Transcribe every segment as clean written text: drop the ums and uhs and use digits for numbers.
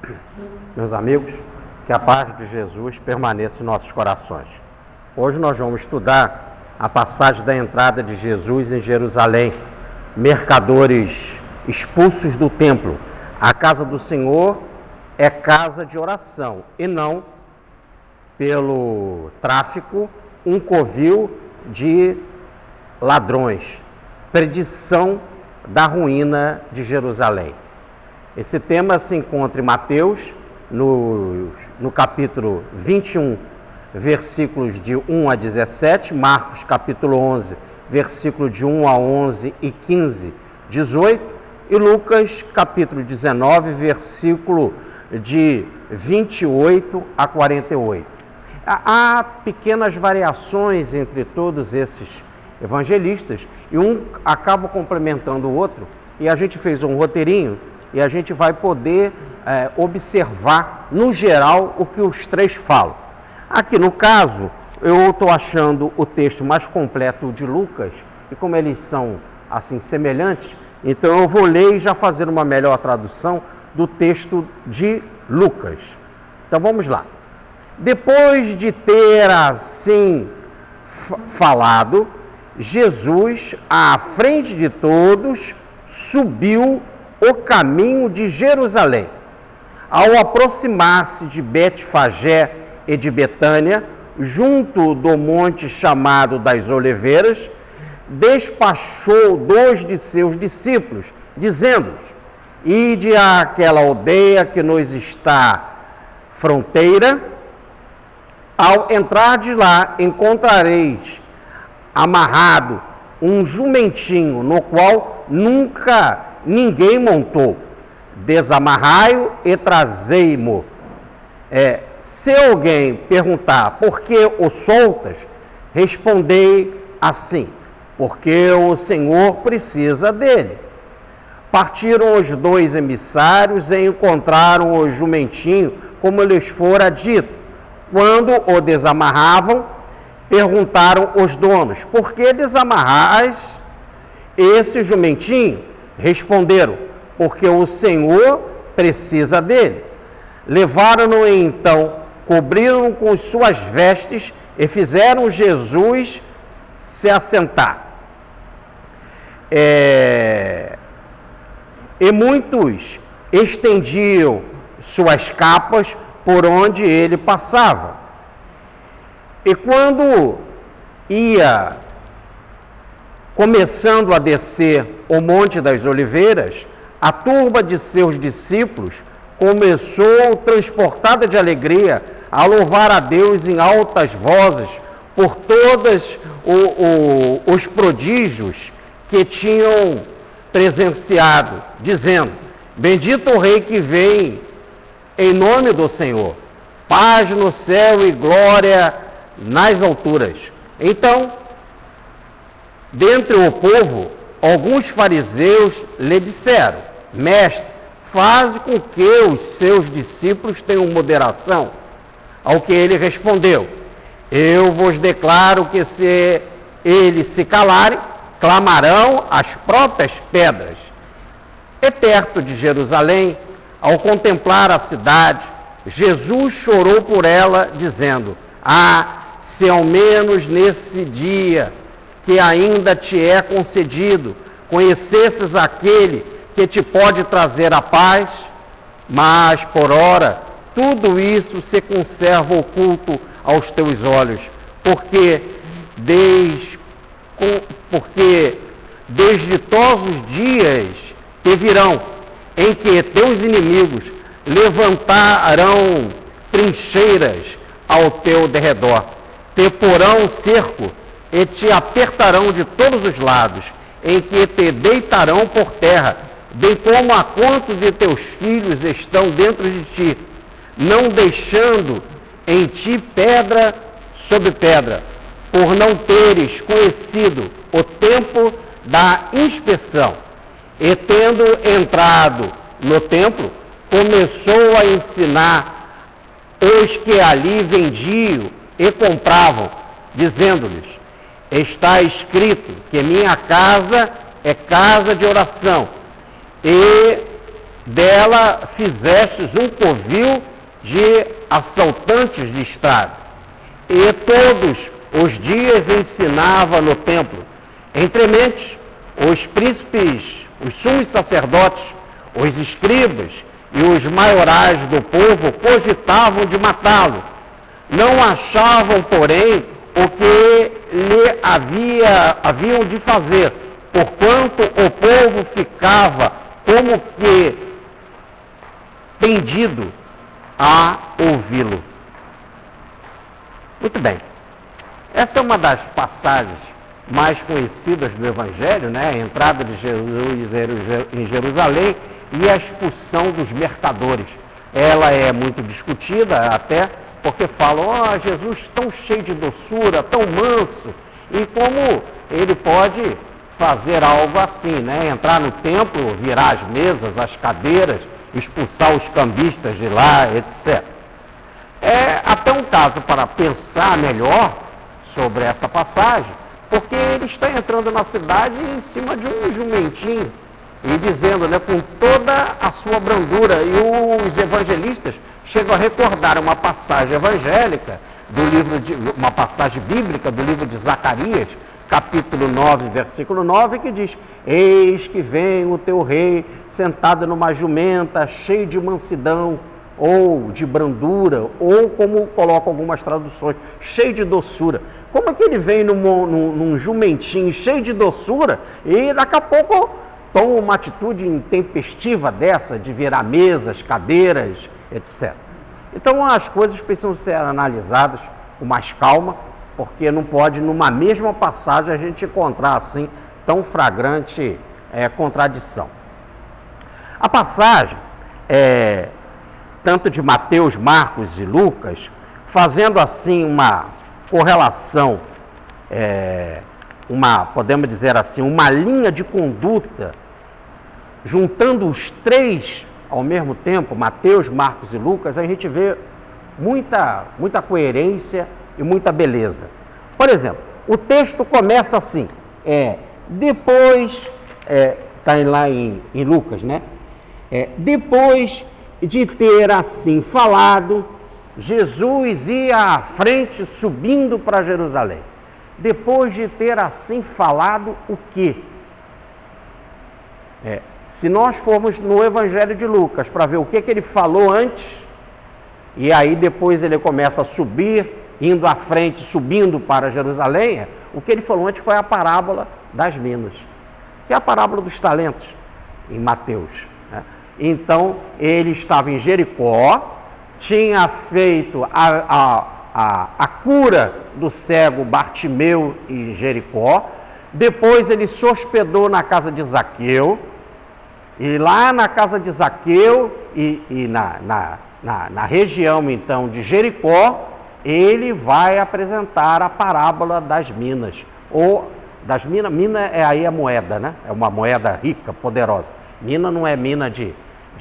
Meus amigos, que a paz de Jesus permaneça em nossos corações. Hoje nós vamos estudar a passagem da entrada de Jesus em Jerusalém. Mercadores expulsos do templo. A casa do Senhor é casa de oração e não, pelo tráfico, um covil de ladrões. Predição da ruína de Jerusalém. Esse tema se encontra em Mateus, no capítulo 21, versículos de 1 a 17, Marcos capítulo 11, versículo de 1 a 11 e 15, 18, e Lucas capítulo 19, versículo de 28 a 48. Há pequenas variações entre todos esses evangelistas, e um acaba complementando o outro, e a gente fez um roteirinho, e a gente vai poder observar, no geral, o que os três falam. Aqui, no caso, eu estou achando o texto mais completo de Lucas, e como eles são, assim, semelhantes, então eu vou ler e já fazer uma melhor tradução do texto de Lucas. Então, vamos lá. Depois de ter, assim, falado, Jesus, à frente de todos, subiu o caminho de Jerusalém. Ao aproximar-se de Betfagé e de Betânia, junto do monte chamado das Oliveiras, despachou 2 de seus discípulos, dizendo-lhes: ide àquela aldeia que nos está fronteira. Ao entrar de lá, encontrareis amarrado um jumentinho, no qual nunca ninguém montou. Desamarrai-o e trazei-mo. Se alguém perguntar por que o soltas, respondei assim: porque o Senhor precisa dele. Partiram os 2 emissários e encontraram o jumentinho como lhes fora dito. Quando o desamarravam, perguntaram os donos: por que desamarrais esse jumentinho? Responderam: porque o Senhor precisa dele. Levaram-no então, cobriram-no com suas vestes e fizeram Jesus se assentar. E muitos estendiam suas capas por onde ele passava. E quando ia começando a descer o Monte das Oliveiras, a turba de seus discípulos começou, transportada de alegria, a louvar a Deus em altas vozes por todos os prodígios que tinham presenciado, dizendo: bendito o Rei que vem em nome do Senhor, paz no céu e glória nas alturas. Então, dentre o povo, alguns fariseus lhe disseram: mestre, faze com que os seus discípulos tenham moderação. Ao que ele respondeu: eu vos declaro que se eles se calarem, clamarão as próprias pedras. E perto de Jerusalém, ao contemplar a cidade, Jesus chorou por ela, dizendo: se ao menos nesse dia que ainda te é concedido, conhecesses aquele que te pode trazer a paz, mas por ora tudo isso se conserva oculto aos teus olhos, porque desditosos dias te virão, em que teus inimigos levantarão trincheiras ao teu derredor, te porão cerco e te apertarão de todos os lados, em que te deitarão por terra, bem como a quantos de teus filhos estão dentro de ti, não deixando em ti pedra sobre pedra, por não teres conhecido o tempo da inspeção. E tendo entrado no templo, começou a ensinar os que ali vendiam e compravam, dizendo-lhes: está escrito que minha casa é casa de oração, e dela fizestes um covil de assaltantes de estrada. E todos os dias ensinava no templo. Entrementes, os príncipes, os sumos sacerdotes, os escribas e os maiorais do povo cogitavam de matá-lo. Não achavam, porém, o que lhe haviam de fazer, porquanto o povo ficava como que pendido a ouvi-lo. Muito bem. Essa é uma das passagens mais conhecidas do Evangelho, né? A entrada de Jesus em Jerusalém e a expulsão dos mercadores. Ela é muito discutida até porque falam, Jesus tão cheio de doçura, tão manso, e como ele pode fazer algo assim, né? Entrar no templo, virar as mesas, as cadeiras, expulsar os cambistas de lá, etc. É até um caso para pensar melhor sobre essa passagem, porque ele está entrando na cidade em cima de um jumentinho e dizendo, né, com toda a sua brandura, e os evangelistas chegam a recordar uma passagem evangélica uma passagem bíblica do livro de Zacarias, capítulo 9, versículo 9, que diz: eis que vem o teu rei sentado numa jumenta, cheio de mansidão, ou de brandura, ou como colocam algumas traduções, cheio de doçura. Como é que ele vem num jumentinho cheio de doçura e daqui a pouco toma uma atitude intempestiva dessa, de virar mesas, cadeiras, etc. Então as coisas precisam ser analisadas com mais calma, porque não pode numa mesma passagem a gente encontrar assim tão flagrante contradição. A passagem tanto de Mateus, Marcos e Lucas, fazendo assim uma correlação, podemos dizer assim, uma linha de conduta, juntando os três ao mesmo tempo, Mateus, Marcos e Lucas, a gente vê muita coerência e muita beleza. Por exemplo, o texto começa assim, depois, está lá em Lucas, né? Depois de ter assim falado, Jesus ia à frente subindo para Jerusalém. Depois de ter assim falado o quê? Se nós formos no Evangelho de Lucas para ver o que ele falou antes, e aí depois ele começa a subir, indo à frente, subindo para Jerusalém, o que ele falou antes foi a parábola das minas, que é a parábola dos talentos, em Mateus. Então, ele estava em Jericó, tinha feito a cura do cego Bartimeu em Jericó, depois ele se hospedou na casa de Zaqueu, e lá na casa de Zaqueu e na região então de Jericó, ele vai apresentar a parábola das minas, ou das minas, mina é aí a moeda, né? É uma moeda rica, poderosa. Mina não é mina de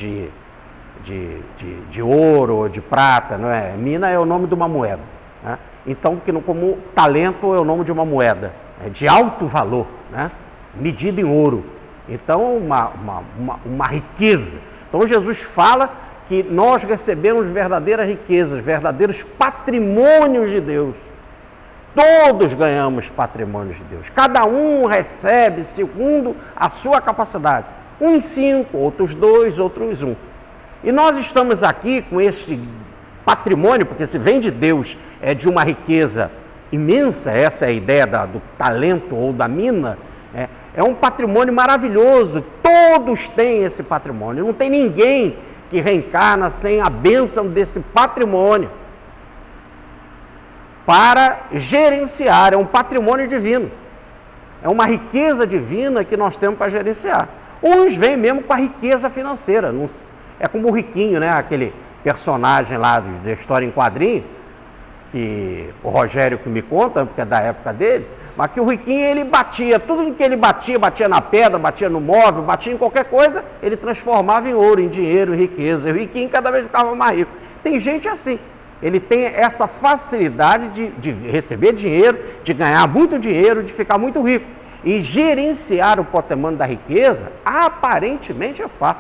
ouro ou de prata, não é? Mina é o nome de uma moeda, né? Então, como talento é o nome de uma moeda, de alto valor, né? Medida em ouro. Então, uma riqueza. Então, Jesus fala que nós recebemos verdadeiras riquezas, verdadeiros patrimônios de Deus. Todos ganhamos patrimônios de Deus. Cada um recebe segundo a sua capacidade. Uns 5, outros 2, outros 1. E nós estamos aqui com esse patrimônio, porque se vem de Deus, é de uma riqueza imensa, essa é a ideia do talento ou da mina, é um patrimônio maravilhoso, todos têm esse patrimônio, não tem ninguém que reencarna sem a bênção desse patrimônio para gerenciar, é um patrimônio divino, é uma riqueza divina que nós temos para gerenciar. Uns vêm mesmo com a riqueza financeira, é como o Riquinho, né? Aquele personagem lá da história em quadrinho, que o Rogério que me conta, porque é da época dele, mas que o Riquinho, ele batia, tudo em que ele batia na pedra, batia no móvel, batia em qualquer coisa, ele transformava em ouro, em dinheiro, em riqueza. E o Riquinho cada vez ficava mais rico. Tem gente assim, ele tem essa facilidade de receber dinheiro, de ganhar muito dinheiro, de ficar muito rico. E gerenciar o patrimônio da riqueza, aparentemente é fácil.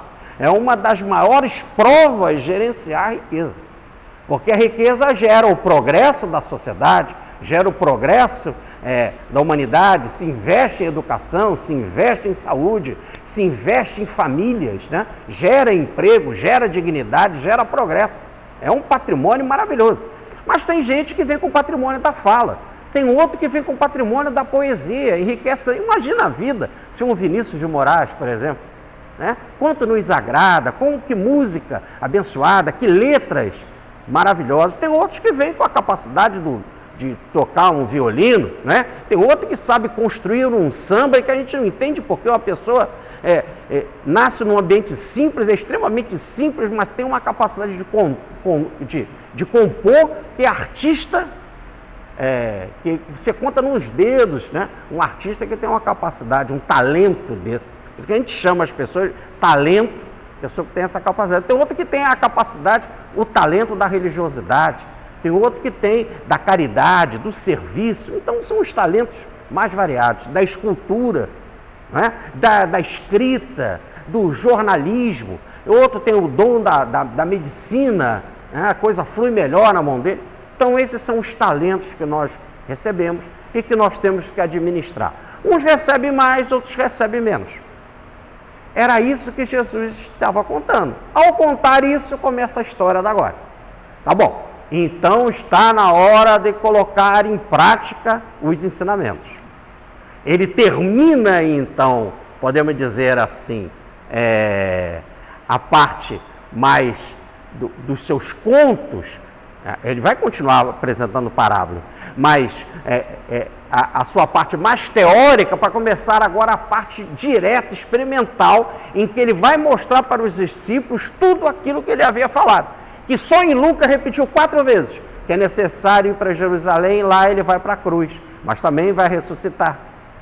É uma das maiores provas gerenciar a riqueza. Porque a riqueza gera o progresso da sociedade, gera o progresso da humanidade, se investe em educação, se investe em saúde, se investe em famílias, né? Gera emprego, gera dignidade, gera progresso. É um patrimônio maravilhoso. Mas tem gente que vem com o patrimônio da fala, tem outro que vem com o patrimônio da poesia, enriquece. Imagina a vida se um Vinícius de Moraes, por exemplo, né? Quanto nos agrada, como que música abençoada, que letras maravilhosas. Tem outros que vêm com a capacidade de tocar um violino, né? Tem outro que sabe construir um samba e que a gente não entende porque uma pessoa nasce num ambiente simples, é extremamente simples, mas tem uma capacidade de compor que é artista, que você conta nos dedos, né? Um artista que tem uma capacidade, um talento desse. Por isso que a gente chama as pessoas de talento, pessoa que tem essa capacidade. Tem outro que tem a capacidade, o talento da religiosidade. Tem outro que tem da caridade, do serviço. Então são os talentos mais variados, da escultura, né? da escrita, do jornalismo. Outro tem o dom da medicina, né? A coisa flui melhor na mão dele. Então esses são os talentos que nós recebemos e que nós temos que administrar. Uns recebem mais, outros recebem menos. Era isso que Jesus estava contando. Ao contar isso, começa a história da agora. Tá bom. Então está na hora de colocar em prática os ensinamentos. Ele termina então, podemos dizer assim, a parte mais dos seus contos. Ele vai continuar apresentando parábola, mas a sua parte mais teórica para começar agora a parte direta, experimental, em que ele vai mostrar para os discípulos tudo aquilo que ele havia falado. Que só em Lucas repetiu 4 vezes, que é necessário ir para Jerusalém, lá ele vai para a cruz, mas também vai ressuscitar.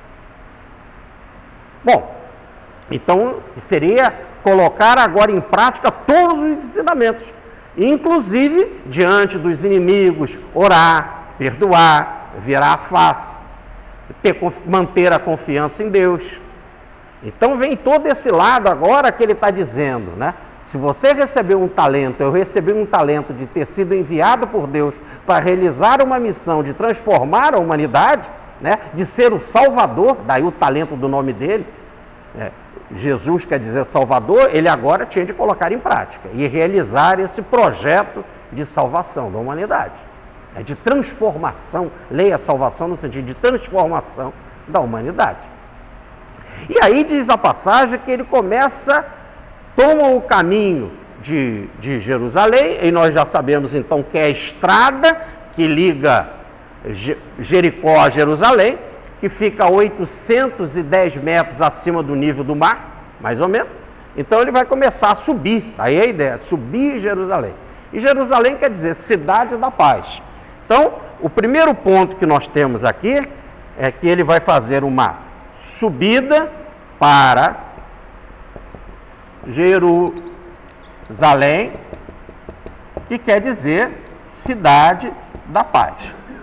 Bom, então seria colocar agora em prática todos os ensinamentos, inclusive diante dos inimigos, orar, perdoar, virar a face, manter a confiança em Deus. Então vem todo esse lado agora que ele está dizendo, né? Se você recebeu um talento, eu recebi um talento de ter sido enviado por Deus para realizar uma missão de transformar a humanidade, né? De ser o Salvador, daí o talento do nome dele, Jesus quer dizer Salvador, ele agora tinha de colocar em prática e realizar esse projeto de salvação da humanidade, de transformação, leia salvação no sentido de transformação da humanidade. E aí diz a passagem que ele toma o caminho de Jerusalém, e nós já sabemos então que é a estrada que liga Jericó a Jerusalém, que fica a 810 metros acima do nível do mar, mais ou menos. Então ele vai começar a subir, aí é a ideia, subir Jerusalém. E Jerusalém quer dizer cidade da paz. Então, o primeiro ponto que nós temos aqui é que ele vai fazer uma subida para Jerusalém, que quer dizer cidade da paz.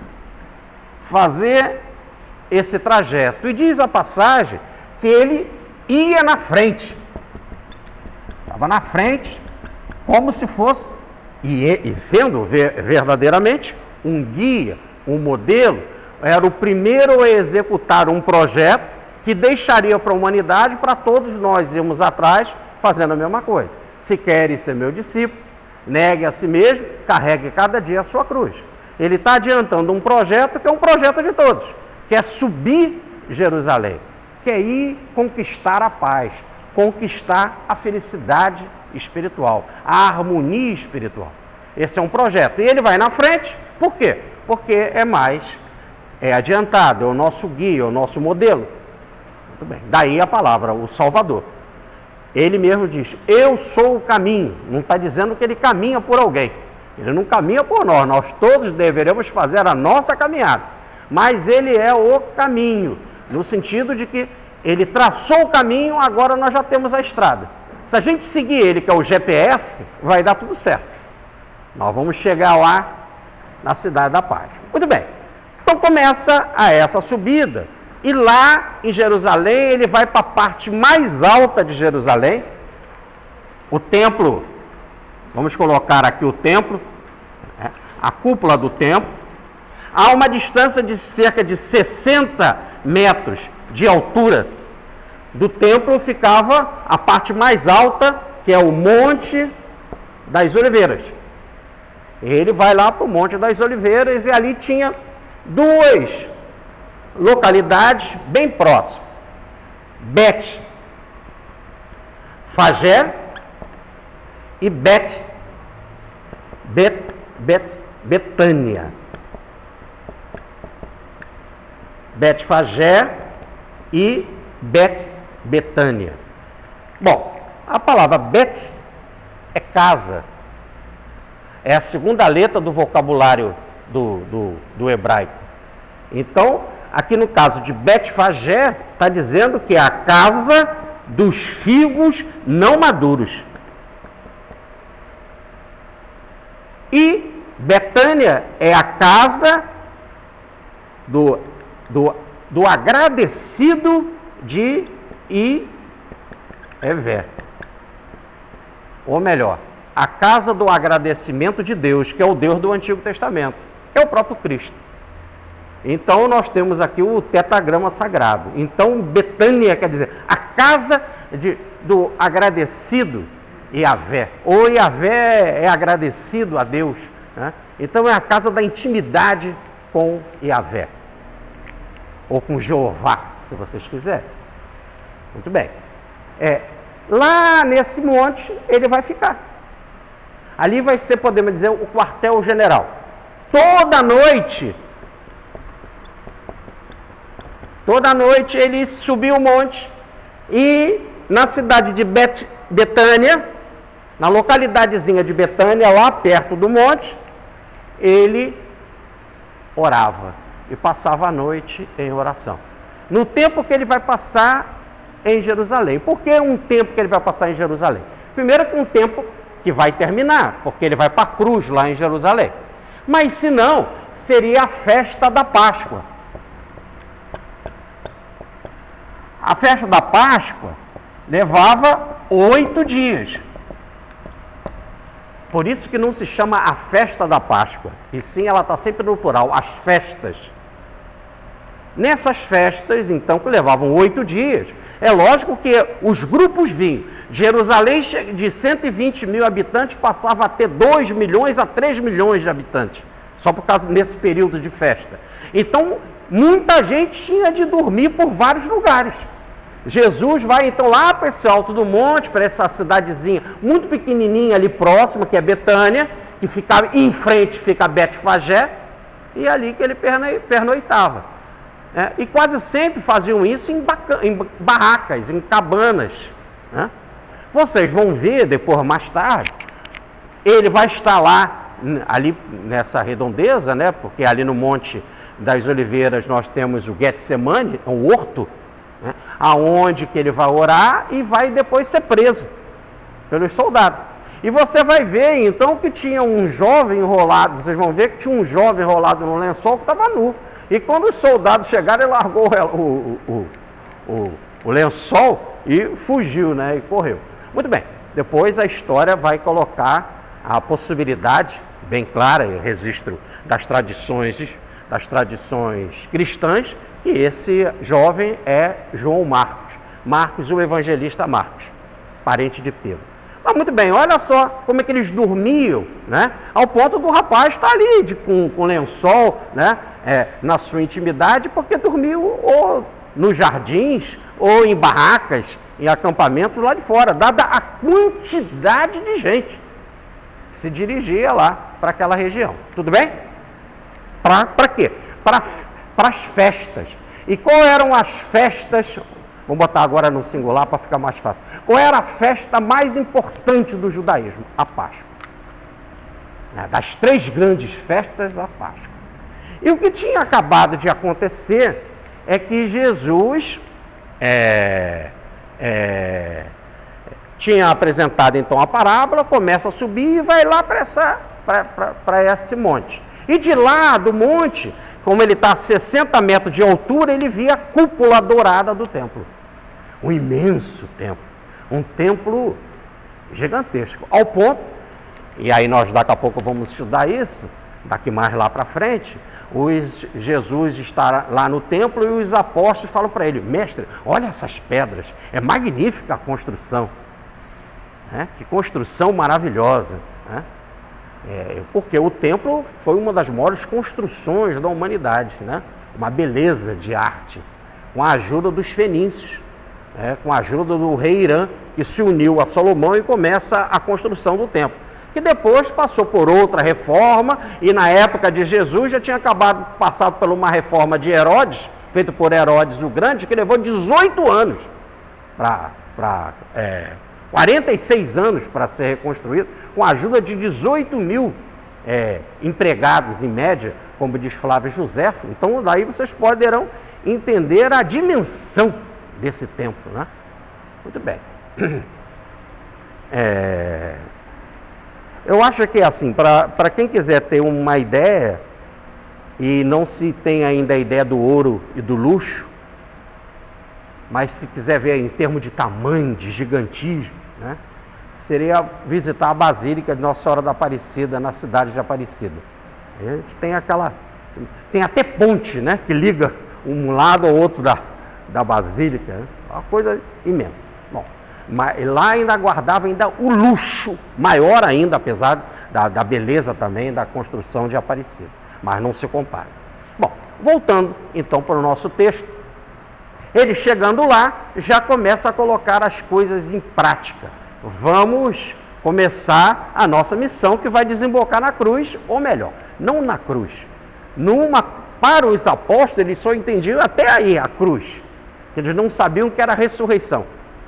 Fazer esse trajeto. E diz a passagem que ele ia na frente. Estava na frente, como se fosse, e sendo verdadeiramente um guia, um modelo, era o primeiro a executar um projeto que deixaria para a humanidade, para todos nós irmos atrás, fazendo a mesma coisa. Se querem ser meu discípulo, negue a si mesmo, carregue cada dia a sua cruz. Ele está adiantando um projeto que é um projeto de todos, que é subir Jerusalém, que é ir conquistar a paz, conquistar a felicidade espiritual, a harmonia espiritual. Esse é um projeto. E ele vai na frente, por quê? Porque é adiantado, é o nosso guia, é o nosso modelo. Muito bem. Daí a palavra, o Salvador. Ele mesmo diz, eu sou o caminho. Não está dizendo que ele caminha por alguém. Ele não caminha por nós. Nós todos deveremos fazer a nossa caminhada. Mas ele é o caminho, no sentido de que ele traçou o caminho, agora nós já temos a estrada. Se a gente seguir ele, que é o GPS, vai dar tudo certo. Nós vamos chegar lá na cidade da paz. Muito bem. Então começa essa subida. E lá em Jerusalém, ele vai para a parte mais alta de Jerusalém, O templo, vamos colocar aqui o templo, a cúpula do templo, a uma distância de cerca de 60 metros de altura do templo ficava a parte mais alta, que é o Monte das Oliveiras. Ele vai lá para o Monte das Oliveiras e ali tinha duas localidades bem próximas. Betfagé e Betânia. Betfagé e Betânia. Bom, a palavra Bet é casa. É a segunda letra do vocabulário do hebraico. Então, aqui no caso de Betfagé, está dizendo que é a casa dos figos não maduros. E Betânia é a casa do agradecido de Ivé. Ou melhor, a casa do agradecimento de Deus, que é o Deus do Antigo Testamento, é o próprio Cristo. Então nós temos aqui o tetragrama sagrado. Então Betânia quer dizer a casa do agradecido Iavé. Ou Iavé é agradecido a Deus, né? Então é a casa da intimidade com Iavé. Ou com Jeová, se vocês quiserem. Muito bem. Lá nesse monte ele vai ficar. Ali vai ser, podemos dizer, o quartel-general. Toda noite ele subiu o monte e na cidade de Betânia, na localidadezinha de Betânia, lá perto do monte, ele orava e passava a noite em oração. No tempo que ele vai passar em Jerusalém. Por que um tempo que ele vai passar em Jerusalém? Primeiro que um tempo que vai terminar, porque ele vai para a cruz lá em Jerusalém. Mas se não, seria a festa da Páscoa. A festa da Páscoa levava 8 dias. Por isso que não se chama a festa da Páscoa, e sim ela está sempre no plural, as festas. Nessas festas, então, que levavam 8 dias, é lógico que os grupos vinham. Jerusalém, de 120 mil habitantes, passava a ter 2 milhões a 3 milhões de habitantes, só por causa desse período de festa. Então, muita gente tinha de dormir por vários lugares. Jesus vai então lá para esse alto do monte, para essa cidadezinha muito pequenininha ali próxima, que é Betânia, que ficava em frente, fica Betfagé, e ali que ele pernoitava. E quase sempre faziam isso em barracas, em cabanas. Né? Vocês vão ver depois, mais tarde, ele vai estar lá, ali nessa redondeza, né? Porque ali no Monte das Oliveiras nós temos o Getsemane, um horto, né? Aonde que ele vai orar e vai depois ser preso pelos soldados. E você vai ver então que tinha um jovem enrolado, vocês vão ver que tinha um jovem enrolado no lençol que estava nu. E quando os soldados chegaram, ele largou o lençol e fugiu, né? E correu. Muito bem, depois a história vai colocar a possibilidade, bem clara, e registro das tradições cristãs, que esse jovem é João Marcos, o evangelista Marcos, parente de Pedro. Mas muito bem, olha só como é que eles dormiam, né? Ao ponto do rapaz estar ali com lençol, né? Na sua intimidade, porque dormiu ou nos jardins, ou em barracas, em acampamentos lá de fora, dada a quantidade de gente que se dirigia lá para aquela região. Tudo bem? Para quê? Para as festas. E qual eram as festas? Vamos botar agora no singular para ficar mais fácil. Qual era a festa mais importante do judaísmo? A Páscoa. Das 3 grandes festas, a Páscoa. E o que tinha acabado de acontecer é que Jesus tinha apresentado então a parábola, começa a subir e vai lá para esse monte. E de lá do monte, como ele está a 60 metros de altura, ele via a cúpula dourada do templo. Um imenso templo. Um templo gigantesco, ao ponto, e aí nós daqui a pouco vamos estudar isso, daqui mais lá para frente, Jesus está lá no templo e os apóstolos falam para ele: mestre, olha essas pedras, é magnífica a construção, que construção maravilhosa, porque o templo foi uma das maiores construções da humanidade, uma beleza de arte, com a ajuda dos fenícios, com a ajuda do rei Irã, que se uniu a Salomão e começa a construção do templo, que depois passou por outra reforma, e na época de Jesus já tinha passado por uma reforma de Herodes, feita por Herodes o Grande, que levou 18 anos, 46 anos para ser reconstruído, com a ajuda de 18 mil empregados em média, como diz Flávio Joséfo. Então daí vocês poderão entender a dimensão desse templo, Muito bem. Eu acho que assim, para quem quiser ter uma ideia, e não se tem ainda a ideia do ouro e do luxo, mas se quiser ver em termos de tamanho, de gigantismo, seria visitar a Basílica de Nossa Senhora da Aparecida, na cidade de Aparecida. A gente tem até ponte, que liga um lado ao outro da Basílica, uma coisa imensa. Bom, mas lá ainda guardava o luxo, maior ainda, apesar da beleza também da construção de Aparecida, mas não se compara. Bom, voltando então para o nosso texto, ele chegando lá, já começa a colocar as coisas em prática. Vamos começar a nossa missão, que vai desembocar na cruz, ou melhor, não na cruz. Para os apóstolos, eles só entendiam até aí a cruz. Eles não sabiam que era a ressurreição,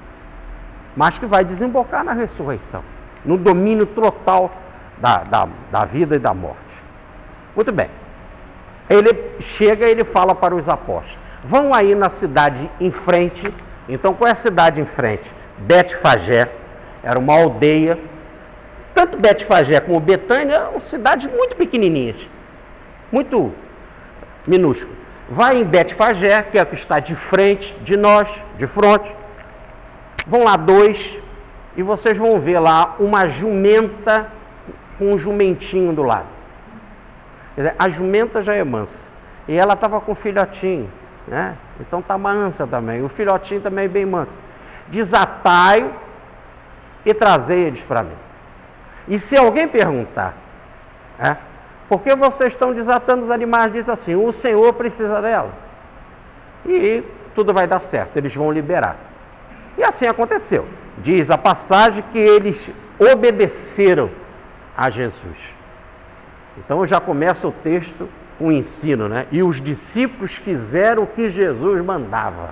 mas que vai desembocar na ressurreição, no domínio total da vida e da morte. Muito bem. Ele chega e ele fala para os apóstolos: vão aí na cidade em frente. Então, qual é a cidade em frente? Betfagé, era uma aldeia. Tanto Betfagé como Betânia eram cidades muito pequenininhas, muito minúsculas. Vai em Betfagé, que é a que está de frente de nós, de fronte. Vão lá 2, e vocês vão ver lá uma jumenta com um jumentinho do lado. Quer dizer, a jumenta já é mansa, e ela estava com o filhotinho, então está mansa também. O filhotinho também é bem manso. Desatai-o e trazei eles para mim. E se alguém perguntar, por que vocês estão desatando os animais? Diz assim: o Senhor precisa dela. E tudo vai dar certo, eles vão liberar. E assim aconteceu. Diz a passagem que eles obedeceram a Jesus. Então já começa o texto com o ensino, E os discípulos fizeram o que Jesus mandava.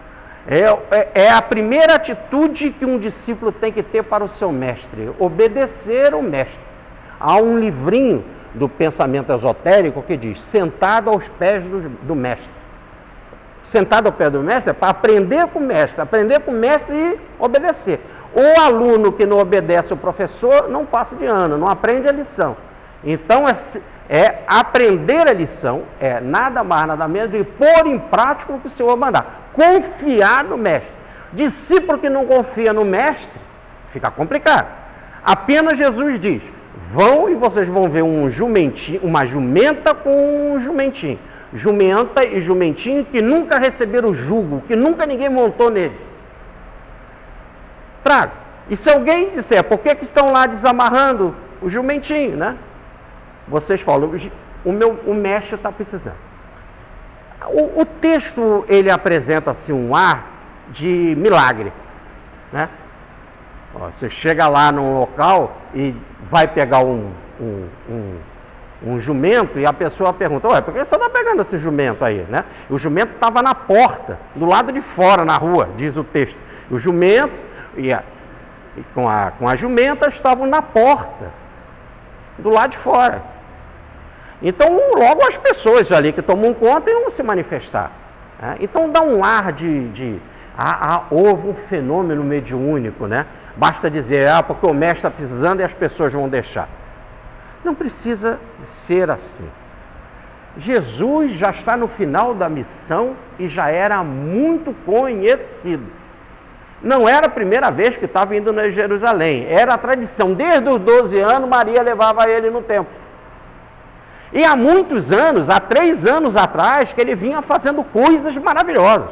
É a primeira atitude que um discípulo tem que ter para o seu mestre: obedecer o mestre. Há um livrinho do pensamento esotérico que diz: sentado aos pés do mestre. Sentado ao pé do mestre é para aprender com o mestre e obedecer. O aluno que não obedece o professor não passa de ano, não aprende a lição. Então aprender a lição, nada mais, nada menos de pôr em prática o que o Senhor mandar. Confiar no mestre. Discípulo que não confia no mestre, fica complicado. Apenas Jesus diz: vão e vocês vão ver um jumentinho, uma jumenta com um jumentinho. Jumenta e jumentinho que nunca receberam jugo, que nunca ninguém montou neles. Traga. E se alguém disser: por que estão lá desamarrando o jumentinho, Vocês falam: o mestre está precisando. O texto, ele apresenta assim um ar de milagre, Você chega lá num local e vai pegar um jumento, e a pessoa pergunta: por que você está pegando esse jumento aí, O jumento estava na porta, do lado de fora, na rua, diz o texto. O jumento com a jumenta estavam na porta, do lado de fora. Então, logo as pessoas ali que tomam conta iam se manifestar. Então, dá um ar houve um fenômeno mediúnico, Basta dizer: porque o mestre está precisando e as pessoas vão deixar. Não precisa ser assim. Jesus já está no final da missão e já era muito conhecido. Não era a primeira vez que estava indo a Jerusalém. Era a tradição. Desde os 12 anos, Maria levava ele no templo. E há muitos anos, há 3 anos atrás, que ele vinha fazendo coisas maravilhosas.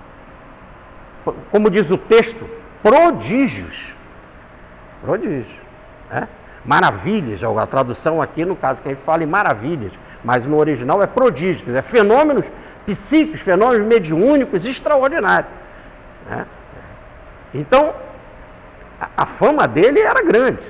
Como diz o texto, prodígios. Prodígios. Né? Maravilhas. A tradução aqui, no caso, que a gente fala em maravilhas, mas no original é prodígios. É fenômenos psíquicos, fenômenos mediúnicos extraordinários. Né? Então, a fama dele era grande.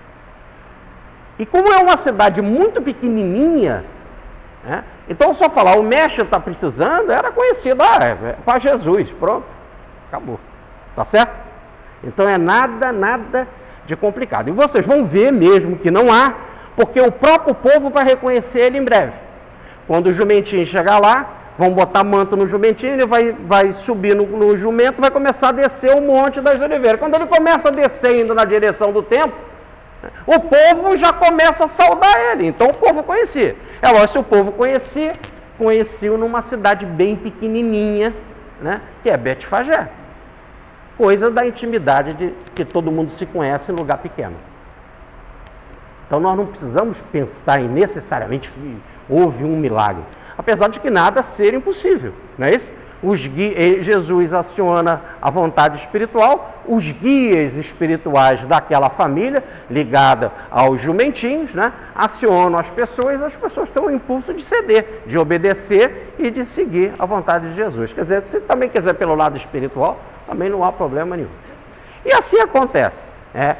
E como é uma cidade muito pequenininha, né? Então só falar, o mestre está precisando, era conhecido, para Jesus, pronto, acabou. Tá certo? Então é nada de complicado. E vocês vão ver mesmo que não há, porque o próprio povo vai reconhecer ele em breve. Quando o jumentinho chegar lá, vão botar manto no jumentinho, ele vai subir no jumento, vai começar a descer o Monte das Oliveiras. Quando ele começa a descer indo na direção do templo, o povo já começa a saudar ele. Então o povo conhecia. É lógico, se o povo conhecia numa cidade bem pequenininha, né, que é Betfagé. Coisa da intimidade de que todo mundo se conhece em lugar pequeno. Então nós não precisamos pensar em necessariamente houve um milagre. Apesar de que nada ser impossível, não é isso? Jesus aciona a vontade espiritual, os guias espirituais daquela família, ligada aos jumentinhos, né, acionam as pessoas têm o impulso de ceder, de obedecer e de seguir a vontade de Jesus. Quer dizer, se também quiser pelo lado espiritual, também não há problema nenhum. E assim acontece.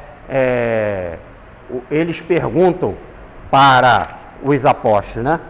Eles perguntam para os apóstolos, né?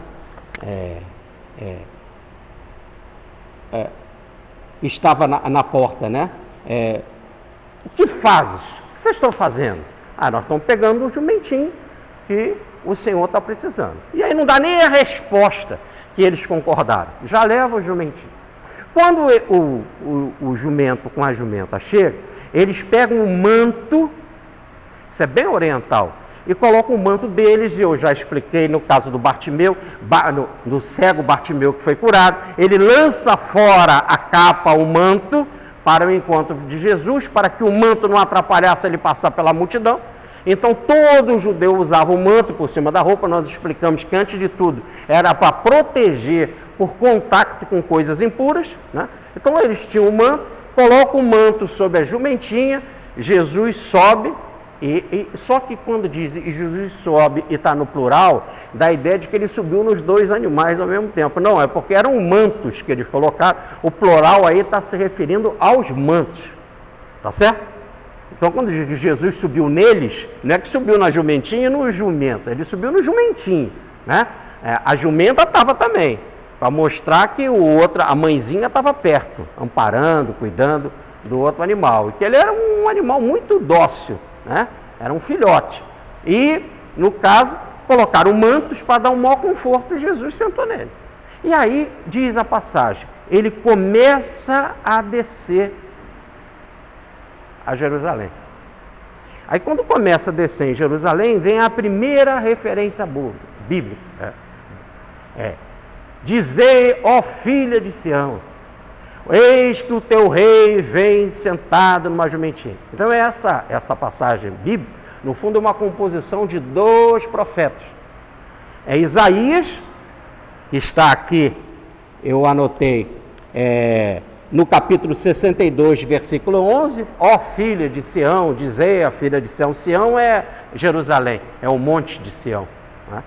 Estava na porta, né? O que fazes? O que vocês estão fazendo? Nós estamos pegando o jumentinho que o Senhor está precisando. E aí não dá nem a resposta que eles concordaram. Já leva o jumentinho. Quando o jumento com a jumenta chega, eles pegam um manto, isso é bem oriental, e colocam o manto deles, e eu já expliquei no caso do Bartimeu, do cego Bartimeu que foi curado, ele lança fora a capa, o manto, para o encontro de Jesus, para que o manto não atrapalhasse ele passar pela multidão. Então todo judeu usava o manto por cima da roupa. Nós explicamos que antes de tudo era para proteger por contato com coisas impuras, né? Então eles tinham o manto, colocam o manto sobre a jumentinha, Jesus sobe. Só que quando diz Jesus sobe e está no plural, dá a ideia de que ele subiu nos 2 animais ao mesmo tempo. Não, é porque eram mantos que eles colocaram. O plural aí está se referindo aos mantos. Tá certo? Então quando diz que Jesus subiu neles, não é que subiu na jumentinha e no jumento. Ele subiu no jumentinho, né? A jumenta estava também, para mostrar que a mãezinha estava perto, amparando, cuidando do outro animal. E que ele era um animal muito dócil. Né? Era um filhote. E, no caso, colocaram mantos para dar um maior conforto e Jesus sentou nele. E aí, diz a passagem, ele começa a descer a Jerusalém. Aí, quando começa a descer em Jerusalém, vem a primeira referência bíblica. Dizei, ó filha de Sião, eis que o teu rei vem sentado numa jumentinha. Então essa passagem bíblica, no fundo, é uma composição de 2 profetas. É Isaías, que está aqui, eu anotei, no capítulo 62, versículo 11, ó filha de Sião, dizei a filha de Sião. Sião é Jerusalém, é o monte de Sião. Né?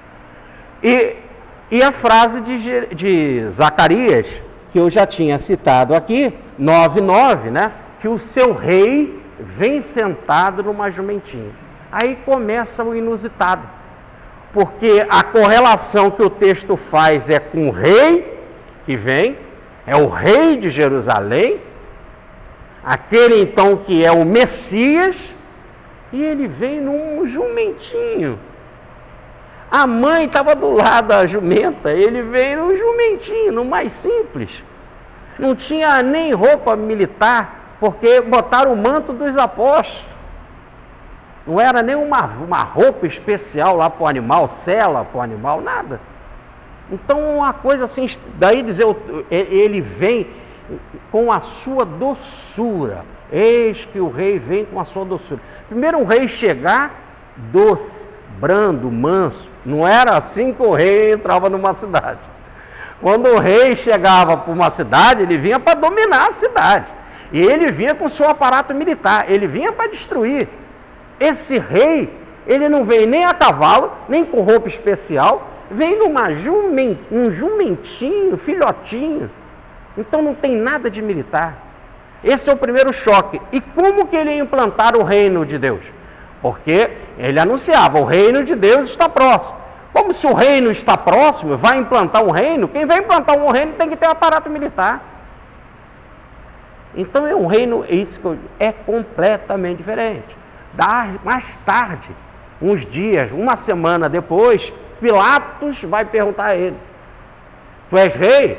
E a frase de Zacarias, que eu já tinha citado aqui, 9:9, né? Que o seu rei vem sentado numa jumentinha. Aí começa o inusitado, porque a correlação que o texto faz é com o rei que vem, é o rei de Jerusalém, aquele então que é o Messias, e ele vem num jumentinho. A mãe estava do lado da jumenta, ele veio no jumentinho, no mais simples. Não tinha nem roupa militar, porque botaram o manto dos apóstolos. Não era nem uma roupa especial lá para o animal, sela para o animal, nada. Então uma coisa assim, daí dizer, ele vem com a sua doçura. Eis que o rei vem com a sua doçura. Primeiro um rei chegar doce, brando, manso. Não era assim que o rei entrava numa cidade. Quando o rei chegava para uma cidade, ele vinha para dominar a cidade. E ele vinha com seu aparato militar, ele vinha para destruir. Esse rei, ele não vem nem a cavalo, nem com roupa especial, vem um jumentinho, filhotinho. Então não tem nada de militar. Esse é o primeiro choque. E como que ele ia implantar o reino de Deus? Porque ele anunciava, o reino de Deus está próximo. Como se o reino está próximo, vai implantar um reino, quem vai implantar um reino tem que ter um aparato militar. Então é um reino, é completamente diferente. Mais tarde, uns dias, uma semana depois, Pilatos vai perguntar a ele: tu és rei?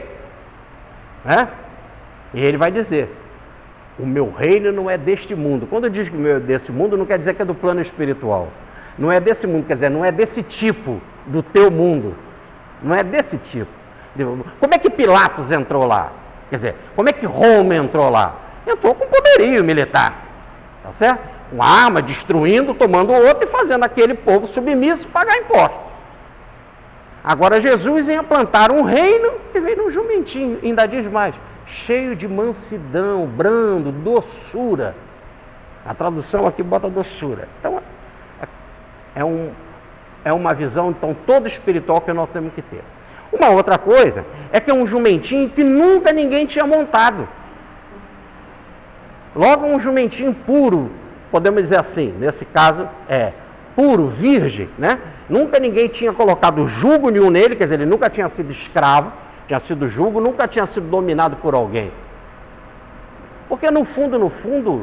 E ele vai dizer: o meu reino não é deste mundo. Quando eu digo que o meu é desse mundo, não quer dizer que é do plano espiritual. Não é desse mundo, quer dizer, não é desse tipo do teu mundo. Não é desse tipo. Como é que Pilatos entrou lá? Quer dizer, como é que Roma entrou lá? Entrou com poderio militar. Tá certo? Com arma, destruindo, tomando o outro e fazendo aquele povo submisso pagar imposto. Agora Jesus ia plantar um reino e veio num jumentinho, ainda diz mais, cheio de mansidão, brando, doçura. A tradução aqui bota doçura. Então, é uma visão então toda espiritual que nós temos que ter. Uma outra coisa é que é um jumentinho que nunca ninguém tinha montado. Logo um jumentinho puro, podemos dizer assim, nesse caso é puro, virgem, né? Nunca ninguém tinha colocado jugo nenhum nele, quer dizer, ele nunca tinha sido escravo, tinha sido jugo, nunca tinha sido dominado por alguém. Porque no fundo,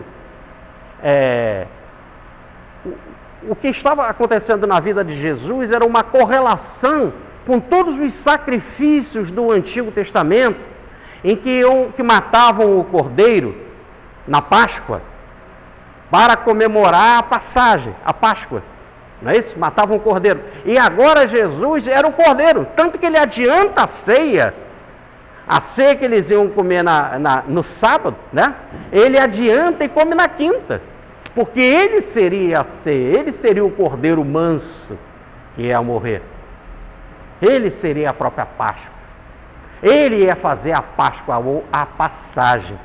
o que estava acontecendo na vida de Jesus era uma correlação com todos os sacrifícios do Antigo Testamento, em que matavam o cordeiro na Páscoa, para comemorar a passagem, a Páscoa. Não é isso? Matavam o cordeiro. E agora Jesus era o cordeiro, tanto que ele adianta a ceia que eles iam comer no sábado, né? Ele adianta e come na quinta. Porque ele seria a ceia, ele seria o cordeiro manso que ia morrer. Ele seria a própria Páscoa. Ele ia fazer a Páscoa ou a passagem.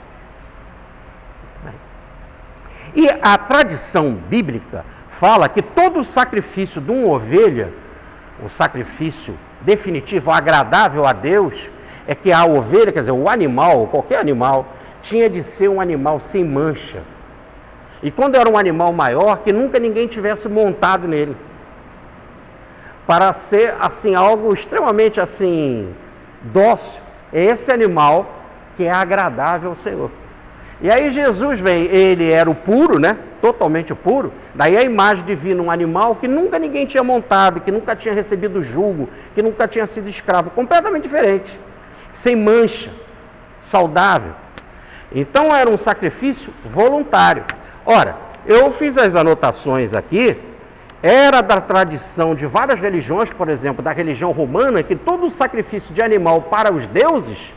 E a tradição bíblica fala que todo o sacrifício de uma ovelha, o sacrifício definitivo, agradável a Deus, é que a ovelha, quer dizer, o animal, qualquer animal, tinha de ser um animal sem mancha. E quando era um animal maior, que nunca ninguém tivesse montado nele. Para ser, assim, algo extremamente, assim, dócil. É esse animal que é agradável ao Senhor. E aí Jesus vem, ele era o puro, né? Totalmente puro. Daí a imagem divina, um animal que nunca ninguém tinha montado, que nunca tinha recebido jugo, que nunca tinha sido escravo. Completamente diferente. Sem mancha, saudável. Então era um sacrifício voluntário. Ora, eu fiz as anotações aqui, era da tradição de várias religiões, por exemplo, da religião romana, que todo o sacrifício de animal para os deuses,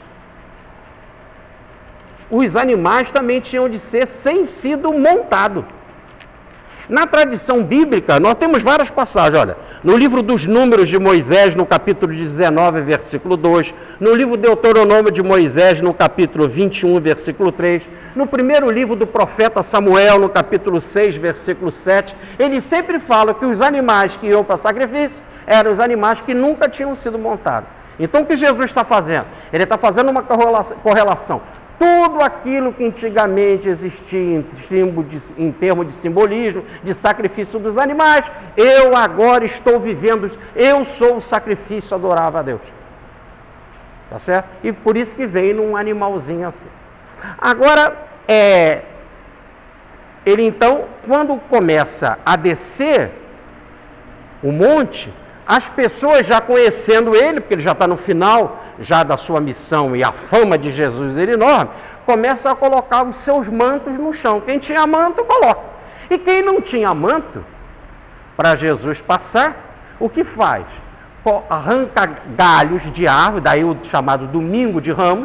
os animais também tinham de ser sem sido montado. Na tradição bíblica, nós temos várias passagens, olha, no livro dos Números de Moisés, no capítulo 19, versículo 2, no livro Deuteronômio de Moisés, no capítulo 21, versículo 3, no primeiro livro do profeta Samuel, no capítulo 6, versículo 7, ele sempre fala que os animais que iam para sacrifício eram os animais que nunca tinham sido montados. Então o que Jesus está fazendo? Ele está fazendo uma correlação. Tudo aquilo que antigamente existia em termos de simbolismo, de sacrifício dos animais, eu agora estou vivendo, eu sou o sacrifício adorável a Deus. Tá certo? E por isso que vem num animalzinho assim. Agora, ele então, quando começa a descer o monte, as pessoas já conhecendo ele, porque ele já está no final já da sua missão e a fama de Jesus é enorme, começa a colocar os seus mantos no chão. Quem tinha manto, coloca. E quem não tinha manto, para Jesus passar, o que faz? Arranca galhos de árvore, daí o chamado Domingo de Ramos,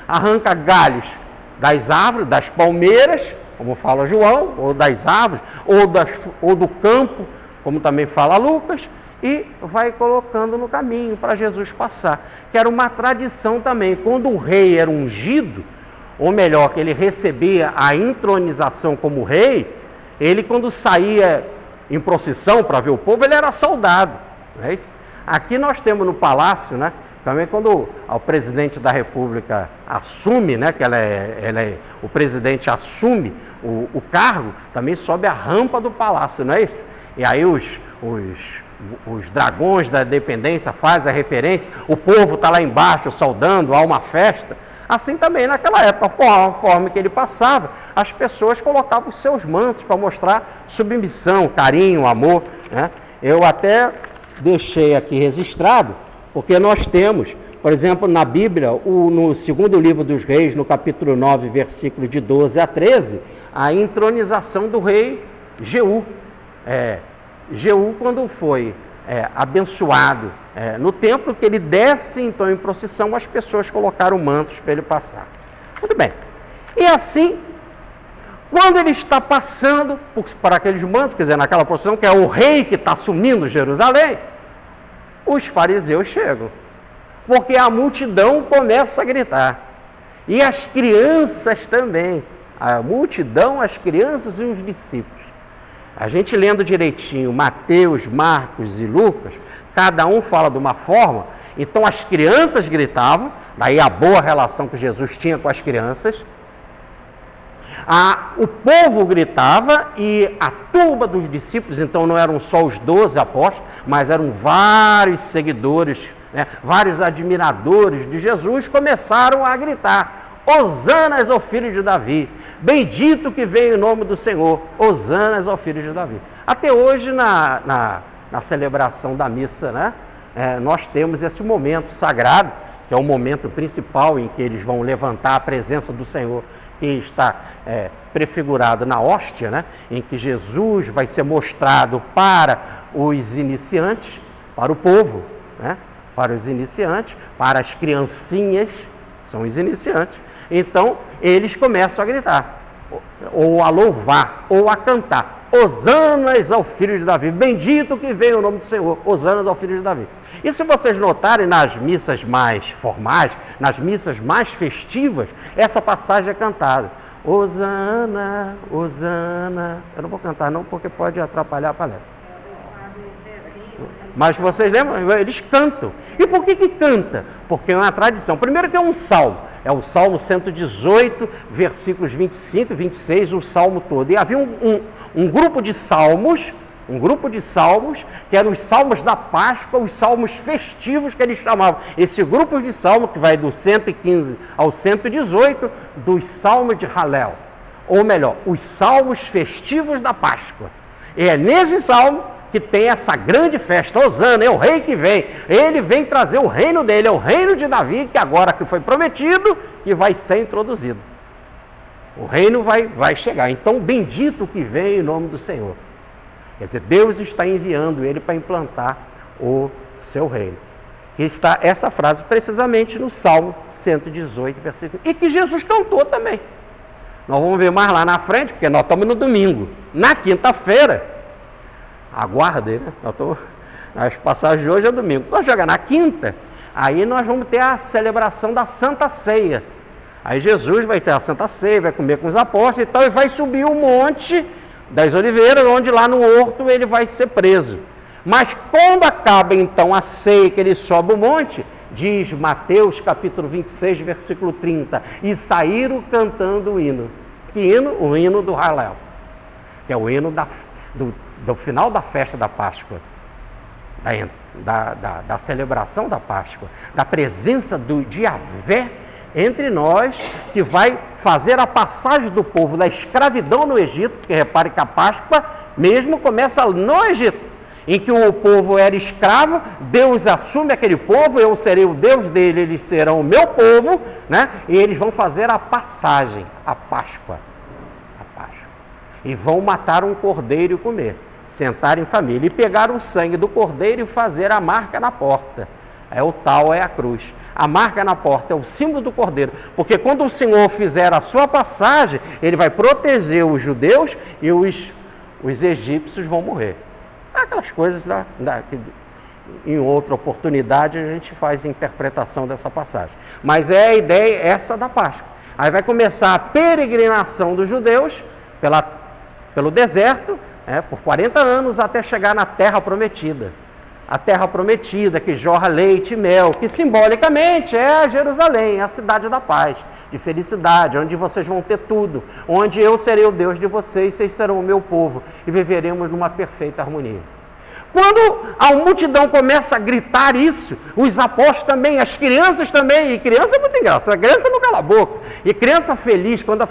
arranca galhos das árvores, das palmeiras, como fala João, ou das árvores, ou do campo, como também fala Lucas, e vai colocando no caminho para Jesus passar. Que era uma tradição também. Quando o rei era ungido, ou melhor, que ele recebia a entronização como rei, ele, quando saía em procissão para ver o povo, ele era saudado. Não é isso? Aqui nós temos no palácio, né? Também quando o presidente da República assume, né? Que o presidente assume o cargo, também sobe a rampa do palácio, não é isso? E aí os dragões da dependência fazem a referência, o povo está lá embaixo saudando, há uma festa. Assim também naquela época, conforme que ele passava, as pessoas colocavam os seus mantos para mostrar submissão, carinho, amor, né? Eu até deixei aqui registrado, porque nós temos, por exemplo, na Bíblia, no segundo livro dos Reis, no capítulo 9, versículos de 12 a 13, a entronização do rei Jeú. Jeú, quando foi abençoado no templo, que ele desce então em procissão, as pessoas colocaram mantos para ele passar. Muito bem. E assim, quando ele está passando para aqueles mantos, quer dizer, naquela procissão, que é o rei que está assumindo Jerusalém, os fariseus chegam, porque a multidão começa a gritar. E as crianças também. A multidão, as crianças e os discípulos. A gente lendo direitinho Mateus, Marcos e Lucas, cada um fala de uma forma. Então as crianças gritavam, daí a boa relação que Jesus tinha com as crianças. O povo gritava e a turma dos discípulos, então não eram só os 12 apóstolos, mas eram vários seguidores, né, vários admiradores de Jesus, começaram a gritar: Hosanas ao filho de Davi, bendito que veio em nome do Senhor, Hosanas ao filho de Davi. Até hoje na celebração da missa, né, nós temos esse momento sagrado, que é o momento principal em que eles vão levantar a presença do Senhor, que está prefigurado na hóstia, né, em que Jesus vai ser mostrado para os iniciantes, para o povo, né, para os iniciantes, para as criancinhas, são os iniciantes. Então, eles começam a gritar, ou a louvar, ou a cantar: Hosanas ao filho de Davi, bendito que veio o nome do Senhor, Hosanas ao filho de Davi. E se vocês notarem, nas missas mais formais, nas missas mais festivas, essa passagem é cantada: Hosana, Hosana. Eu não vou cantar não, porque pode atrapalhar a palestra. Mas vocês lembram? Eles cantam. E por que canta? Porque é uma tradição. Primeiro que é um salmo. É o Salmo 118, versículos 25 e 26, o salmo todo. E havia um grupo de salmos, que eram os salmos da Páscoa, os salmos festivos que eles chamavam. Esse grupo de salmos, que vai do 115 ao 118, dos salmos de Halel. Ou melhor, os salmos festivos da Páscoa. E é nesse salmo que tem essa grande festa. Hosana, é o rei que vem. Ele vem trazer o reino dele, é o reino de Davi, que agora que foi prometido, que vai ser introduzido. O reino vai chegar. Então, bendito que vem em nome do Senhor. Quer dizer, Deus está enviando ele para implantar o seu reino. Que está essa frase precisamente no Salmo 118, versículo. E que Jesus cantou também. Nós vamos ver mais lá na frente, porque nós estamos no domingo. Na quinta-feira, aguardem, né? As passagens de hoje é domingo. Nós chegar na quinta, aí nós vamos ter a celebração da Santa Ceia. Aí Jesus vai ter a Santa Ceia, vai comer com os apóstolos e tal, e vai subir o Monte das Oliveiras, onde lá no horto ele vai ser preso. Mas quando acaba então a ceia, que ele sobe o monte, diz Mateus capítulo 26, versículo 30, e saíram cantando o hino. Que hino? O hino do Halel, que é o hino do final da festa da Páscoa, da celebração da Páscoa, da presença de Yahvé entre nós, que vai fazer a passagem do povo da escravidão no Egito, porque repare que a Páscoa mesmo começa no Egito, em que o povo era escravo, Deus assume aquele povo, eu serei o Deus dele, eles serão o meu povo, né? E eles vão fazer a passagem, a Páscoa, e vão matar um cordeiro e comer, sentar em família, e pegar o sangue do cordeiro e fazer a marca na porta. O tal é a cruz. A marca na porta é o símbolo do Cordeiro, porque quando o Senhor fizer a sua passagem, Ele vai proteger os judeus e os egípcios vão morrer. Aquelas coisas que em outra oportunidade a gente faz a interpretação dessa passagem. Mas é a ideia essa da Páscoa. Aí vai começar a peregrinação dos judeus pelo deserto, por 40 anos, até chegar na Terra Prometida. A Terra Prometida, que jorra leite e mel, que simbolicamente é Jerusalém, a cidade da paz, de felicidade, onde vocês vão ter tudo, onde eu serei o Deus de vocês, vocês serão o meu povo, e viveremos numa perfeita harmonia. Quando a multidão começa a gritar isso, os apóstolos também, as crianças também, e criança é muito engraçado, a criança não cala a boca, e criança feliz, quando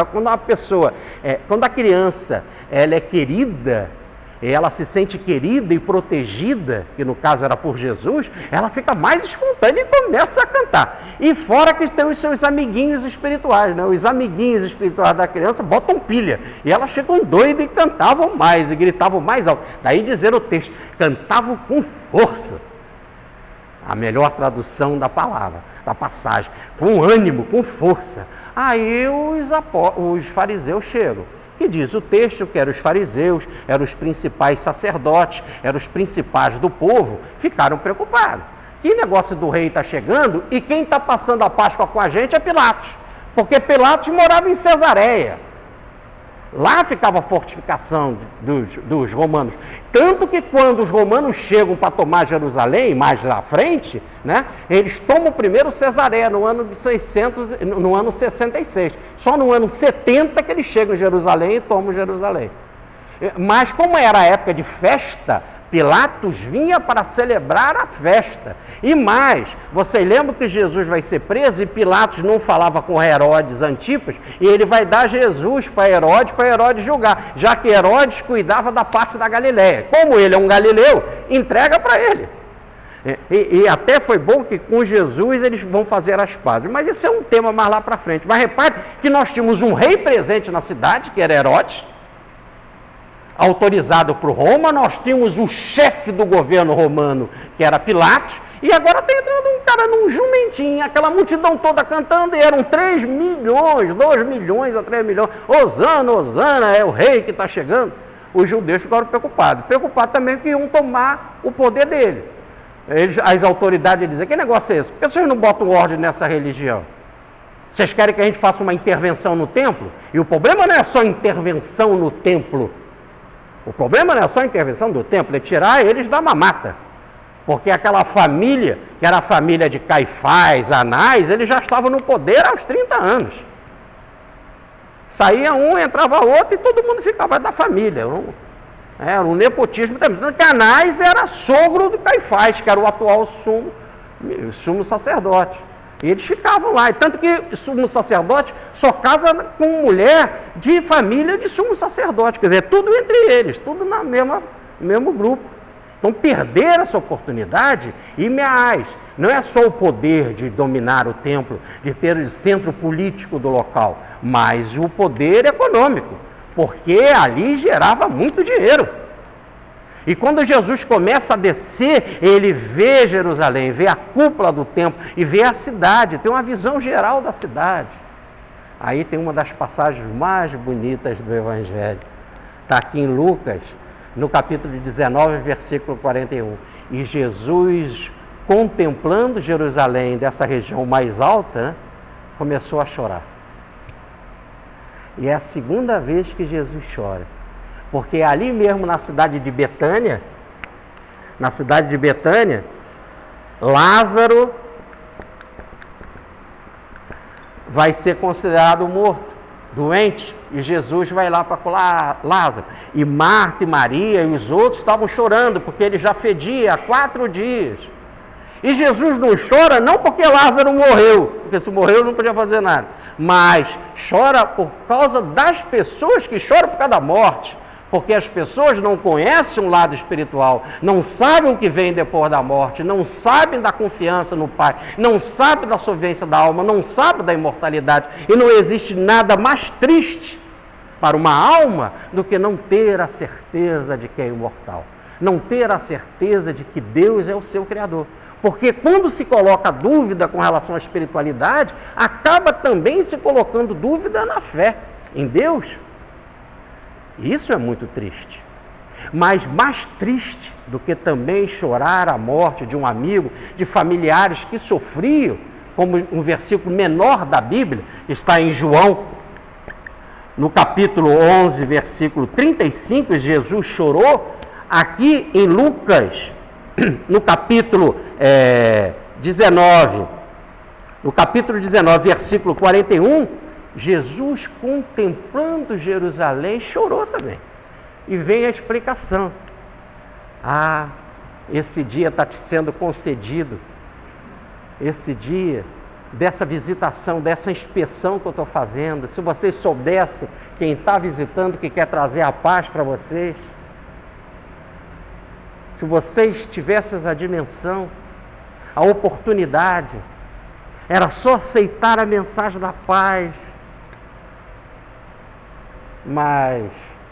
a criança ela é querida, ela se sente querida e protegida, que no caso era por Jesus, ela fica mais espontânea e começa a cantar. E fora que tem os seus amiguinhos espirituais, né? Os amiguinhos espirituais da criança botam pilha, e elas ficam doidas e cantavam mais, e gritavam mais alto. Daí dizer o texto, cantavam com força. A melhor tradução da palavra, da passagem, com ânimo, com força. Aí os fariseus chegam. Que diz o texto que eram os fariseus, eram os principais sacerdotes, eram os principais do povo, ficaram preocupados. Que negócio do rei está chegando e quem está passando a Páscoa com a gente é Pilatos. Porque Pilatos morava em Cesareia. Lá ficava a fortificação dos romanos. Tanto que quando os romanos chegam para tomar Jerusalém, mais lá à frente, né, eles tomam primeiro Cesareia no ano de 66. Só no ano 70 que eles chegam em Jerusalém e tomam Jerusalém. Mas como era a época de festa, Pilatos vinha para celebrar a festa. E mais, vocês lembram que Jesus vai ser preso e Pilatos não falava com Herodes Antipas, e ele vai dar Jesus para Herodes julgar, já que Herodes cuidava da parte da Galileia. Como ele é um galileu, entrega para ele. E até foi bom que com Jesus eles vão fazer as pazes. Mas isso é um tema mais lá para frente. Mas repare que nós tínhamos um rei presente na cidade, que era Herodes, autorizado por Roma. Nós tínhamos o chefe do governo romano, que era Pilatos, e agora está entrando um cara num jumentinho, aquela multidão toda cantando, e eram 3 milhões, 2 milhões a 3 milhões, Hosana, Hosana, é o rei que está chegando. Os judeus ficaram preocupados também que iam tomar o poder dele. As autoridades dizem, que negócio é esse? Por que vocês não botam ordem nessa religião? Vocês querem que a gente faça uma intervenção no templo? E o problema não é só intervenção no templo. O problema não é só a intervenção do templo, é tirar eles da mamata. Porque aquela família, que era a família de Caifás, Anás, eles já estavam no poder aos 30 anos. Saía um, entrava outro e todo mundo ficava da família. Era um nepotismo também. Anás era sogro do Caifás, que era o atual sumo sacerdote. E eles ficavam lá. E tanto que o sumo sacerdote só casa com mulher de família de sumo sacerdote. Quer dizer, tudo entre eles, tudo no mesmo grupo. Então, perder essa oportunidade, e mais, não é só o poder de dominar o templo, de ter o centro político do local, mas o poder econômico, porque ali gerava muito dinheiro. E quando Jesus começa a descer, ele vê Jerusalém, vê a cúpula do templo e vê a cidade, tem uma visão geral da cidade. Aí tem uma das passagens mais bonitas do Evangelho. Está aqui em Lucas, no capítulo 19, versículo 41. E Jesus, contemplando Jerusalém, dessa região mais alta, né, começou a chorar. E é a segunda vez que Jesus chora. Porque ali mesmo na cidade de Betânia, Lázaro vai ser considerado morto, doente, e Jesus vai lá para curar Lázaro. E Marta e Maria e os outros estavam chorando, porque ele já fedia há 4 dias. E Jesus não chora não porque Lázaro morreu, porque se morreu não podia fazer nada, mas chora por causa das pessoas que choram por causa da morte. Porque as pessoas não conhecem um lado espiritual, não sabem o que vem depois da morte, não sabem da confiança no Pai, não sabem da sobrevivência da alma, não sabem da imortalidade. E não existe nada mais triste para uma alma do que não ter a certeza de que é imortal, não ter a certeza de que Deus é o seu Criador. Porque quando se coloca dúvida com relação à espiritualidade, acaba também se colocando dúvida na fé em Deus. Isso é muito triste. Mas mais triste do que também chorar a morte de um amigo, de familiares que sofriam, como um versículo menor da Bíblia, está em João, no capítulo 11, versículo 35, Jesus chorou. Aqui em Lucas, no capítulo 19, versículo 41, Jesus, contemplando Jerusalém, chorou também. E vem a explicação. Esse dia está te sendo concedido. Esse dia, dessa visitação, dessa inspeção que eu estou fazendo. Se vocês soubessem quem está visitando, que quer trazer a paz para vocês. Se vocês tivessem a dimensão, a oportunidade, era só aceitar a mensagem da paz. Mas,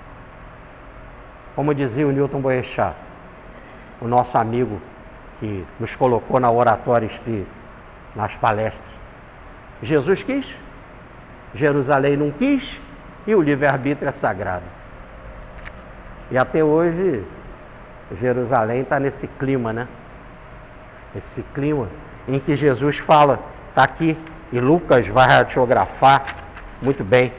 como dizia o Newton Boechat, o nosso amigo que nos colocou na oratória espírita, nas palestras, Jesus quis, Jerusalém não quis, e o livre-arbítrio é sagrado. E até hoje, Jerusalém está nesse clima, né? Esse clima em que Jesus fala, está aqui, e Lucas vai radiografar muito bem.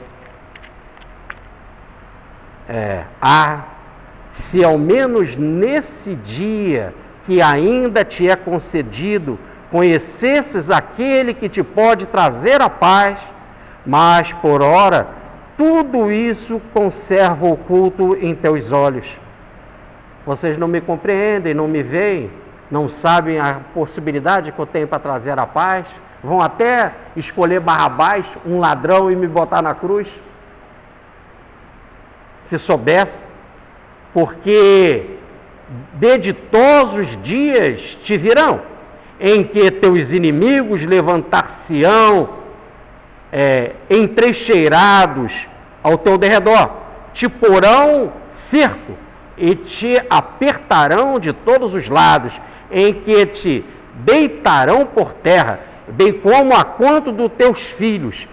Se ao menos nesse dia que ainda te é concedido, conhecesses aquele que te pode trazer a paz, mas por ora tudo isso conserva oculto em teus olhos. Vocês não me compreendem, não me veem, não sabem a possibilidade que eu tenho para trazer a paz, vão até escolher Barrabás, um ladrão, e me botar na cruz. Se soubesse, porque deditosos dias te virão, em que teus inimigos levantar-se-ão entrecheirados ao teu derredor, te porão cerco e te apertarão de todos os lados, em que te deitarão por terra, bem como a quanto dos teus filhos,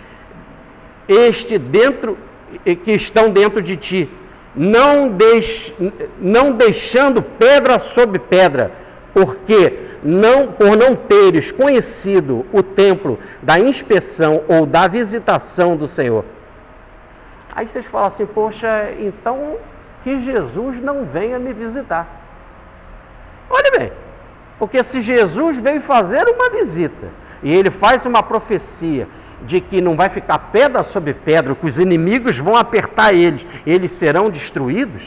que estão dentro de ti, não deixando pedra sobre pedra, por não teres conhecido o templo da inspeção ou da visitação do Senhor. Aí vocês falam assim, poxa, então que Jesus não venha me visitar. Olha bem, porque se Jesus veio fazer uma visita, e ele faz uma profecia de que não vai ficar pedra sobre pedra, que os inimigos vão apertar eles serão destruídos.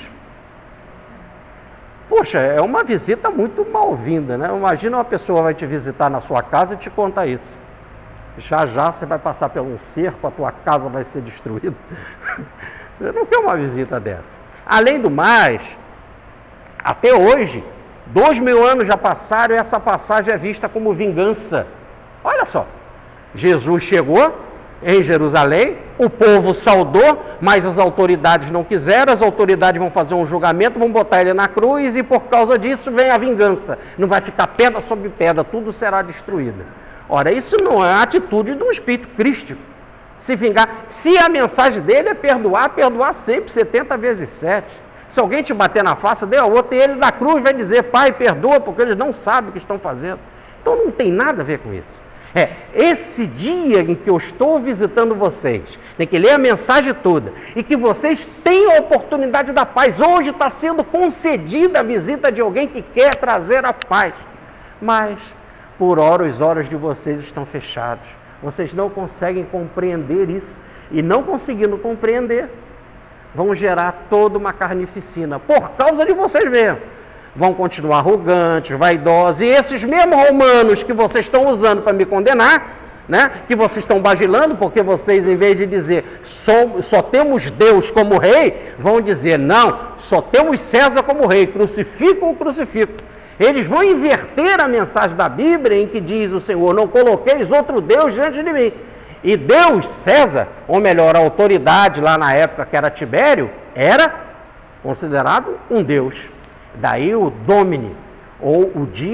Poxa, é uma visita muito mal-vinda, né? Imagina uma pessoa vai te visitar na sua casa e te conta isso. Já você vai passar por um cerco, a tua casa vai ser destruída. Você não quer uma visita dessa. Além do mais, até hoje, 2000 anos já passaram e essa passagem é vista como vingança. Olha só. Jesus chegou em Jerusalém, o povo saudou, mas as autoridades não quiseram, as autoridades vão fazer um julgamento, vão botar ele na cruz e por causa disso vem a vingança. Não vai ficar pedra sobre pedra, tudo será destruído. Ora, isso não é a atitude de um espírito crístico. Se vingar, se a mensagem dele é perdoar, perdoar sempre, 70 vezes 7. Se alguém te bater na face, dê ao outro, e ele na cruz vai dizer, Pai, perdoa, porque eles não sabem o que estão fazendo. Então não tem nada a ver com isso. Esse dia em que eu estou visitando vocês, tem que ler a mensagem toda, e que vocês tenham a oportunidade da paz. Hoje está sendo concedida a visita de alguém que quer trazer a paz. Mas, por hora, os olhos de vocês estão fechados. Vocês não conseguem compreender isso. E não conseguindo compreender, vão gerar toda uma carnificina, por causa de vocês mesmos. Vão continuar arrogantes, vaidosos, e esses mesmos romanos que vocês estão usando para me condenar, né, que vocês estão bajilando, porque vocês, em vez de dizer só temos Deus como rei, vão dizer não, só temos César como rei, crucificam o crucifico. Eles vão inverter a mensagem da Bíblia em que diz o Senhor, não coloqueis outro Deus diante de mim. E Deus, César, ou melhor, a autoridade lá na época que era Tibério, era considerado um Deus. Daí o Domini, ou o dia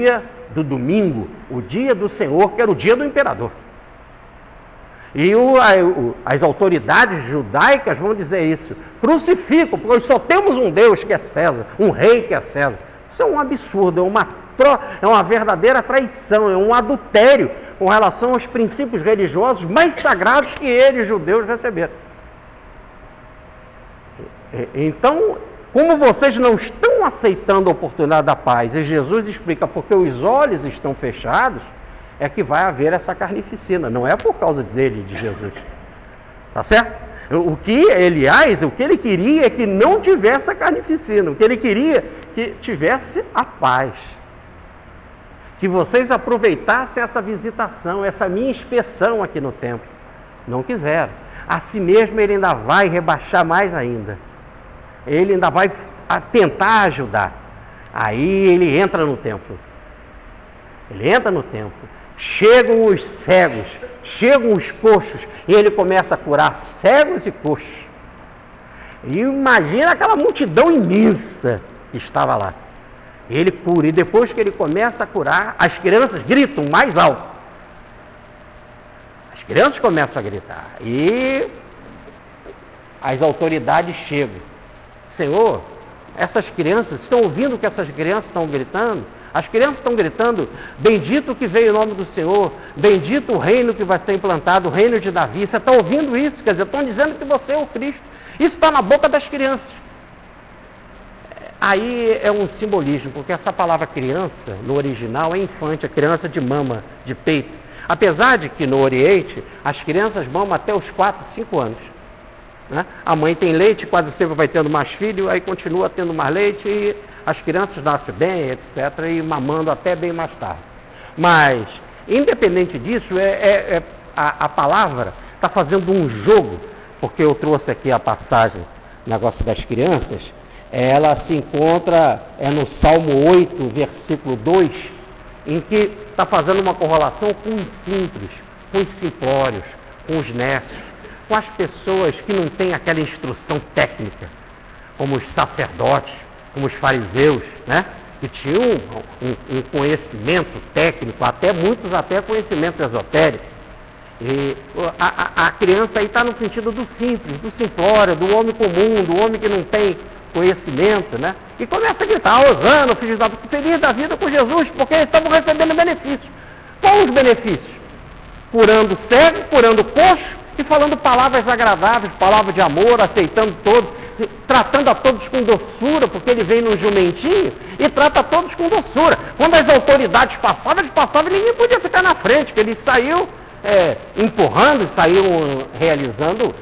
do domingo, o dia do Senhor, que era o dia do imperador. E as autoridades judaicas vão dizer isso: crucificam, porque só temos um Deus que é César, um rei que é César. Isso é um absurdo, é uma verdadeira traição, é um adultério com relação aos princípios religiosos mais sagrados que eles, judeus, receberam. Então, como vocês não estão aceitando a oportunidade da paz, e Jesus explica porque os olhos estão fechados, é que vai haver essa carnificina, não é por causa dele, de Jesus. Tá certo? O que ele queria é que não tivesse a carnificina, o que ele queria é que tivesse a paz. Que vocês aproveitassem essa visitação, essa minha inspeção aqui no templo. Não quiseram. Assim mesmo ele ainda vai rebaixar mais ainda. Ele ainda vai tentar ajudar. Aí ele entra no templo. Ele entra no templo. Chegam os cegos, chegam os coxos, e ele começa a curar cegos e coxos. E imagina aquela multidão imensa que estava lá. Ele cura, e depois que ele começa a curar, as crianças gritam mais alto. As crianças começam a gritar, e as autoridades chegam. Senhor, essas crianças, estão ouvindo o que essas crianças estão gritando? As crianças estão gritando: bendito que veio o nome do Senhor, bendito o reino que vai ser implantado, o reino de Davi. Você está ouvindo isso? Quer dizer, estão dizendo que você é o Cristo. Isso está na boca das crianças. Aí é um simbolismo, porque essa palavra criança, no original, é infante, é criança de mama, de peito. Apesar de que no Oriente, as crianças mamam até os 4, 5 anos. Né? A mãe tem leite, quase sempre vai tendo mais filho, aí continua tendo mais leite, e as crianças nascem bem, etc., e mamando até bem mais tarde. Mas, independente disso, a palavra está fazendo um jogo, porque eu trouxe aqui a passagem, negócio das crianças. Ela se encontra no Salmo 8, versículo 2, em que está fazendo uma correlação com os simples, com os simplórios, com os nécios, com as pessoas que não têm aquela instrução técnica, como os sacerdotes, como os fariseus, né? Que tinham um conhecimento técnico, muitos até conhecimento esotérico. E a criança aí está no sentido do simples, do simplório, do homem comum, do homem que não tem conhecimento, né? E começa a gritar: Hosana, filho da feliz da vida com Jesus, porque eles estavam recebendo benefícios. Quais os benefícios? Curando cego, curando coxo e falando palavras agradáveis, palavras de amor, aceitando todos, tratando a todos com doçura, porque ele vem num jumentinho e trata a todos com doçura. Quando as autoridades passavam, eles passavam e ninguém podia ficar na frente, porque eles saíam empurrando, saíam realizando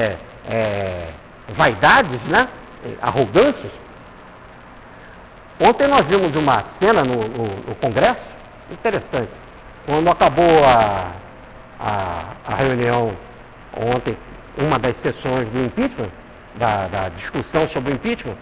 vaidades, né? Arrogâncias. Ontem nós vimos uma cena no Congresso interessante. Quando acabou a reunião ontem, uma das sessões do impeachment, da discussão sobre o impeachment,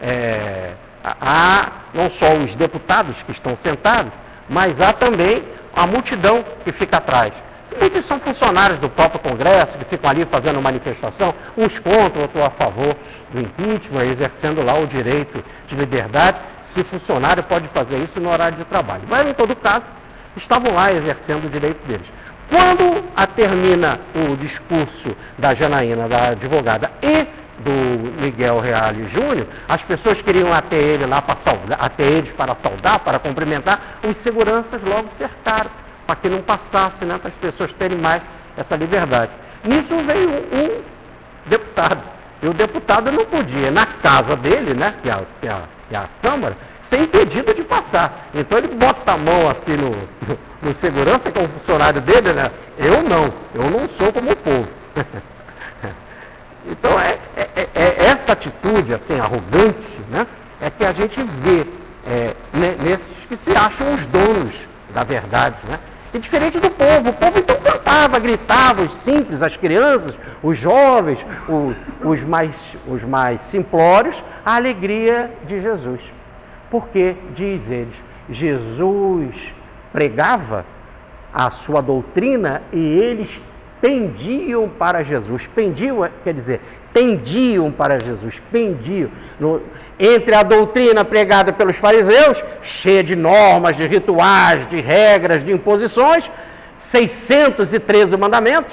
há não só os deputados que estão sentados, mas há também a multidão que fica atrás. Muitos são funcionários do próprio Congresso, que ficam ali fazendo manifestação, uns contra, outros a favor do impeachment, exercendo lá o direito de liberdade, se funcionário pode fazer isso no horário de trabalho. Mas, em todo caso, estavam lá exercendo o direito deles. Quando termina o discurso da Janaína, da advogada, e do Miguel Reale Júnior, as pessoas queriam até ele lá para saudar, até eles para saudar, para cumprimentar, os seguranças logo cercaram, para que não passasse, né, para as pessoas terem mais essa liberdade. Nisso veio um deputado, e o deputado não podia, na casa dele, né, que é a Câmara, ser impedido de passar. Então ele bota a mão assim no segurança, que é um funcionário dele, né? Eu não sou como o povo. Então essa atitude assim, arrogante, né, é que a gente vê nesses que se acham os donos da verdade, né? E diferente do povo, o povo então cantava, gritava, os simples, as crianças, os jovens, os mais simplórios, a alegria de Jesus. Porque, diz eles, Jesus pregava a sua doutrina e eles pendiam para Jesus. Pendiam quer dizer, pendiam para Jesus, pendiam. Entre a doutrina pregada pelos fariseus, cheia de normas, de rituais, de regras, de imposições, 613 mandamentos,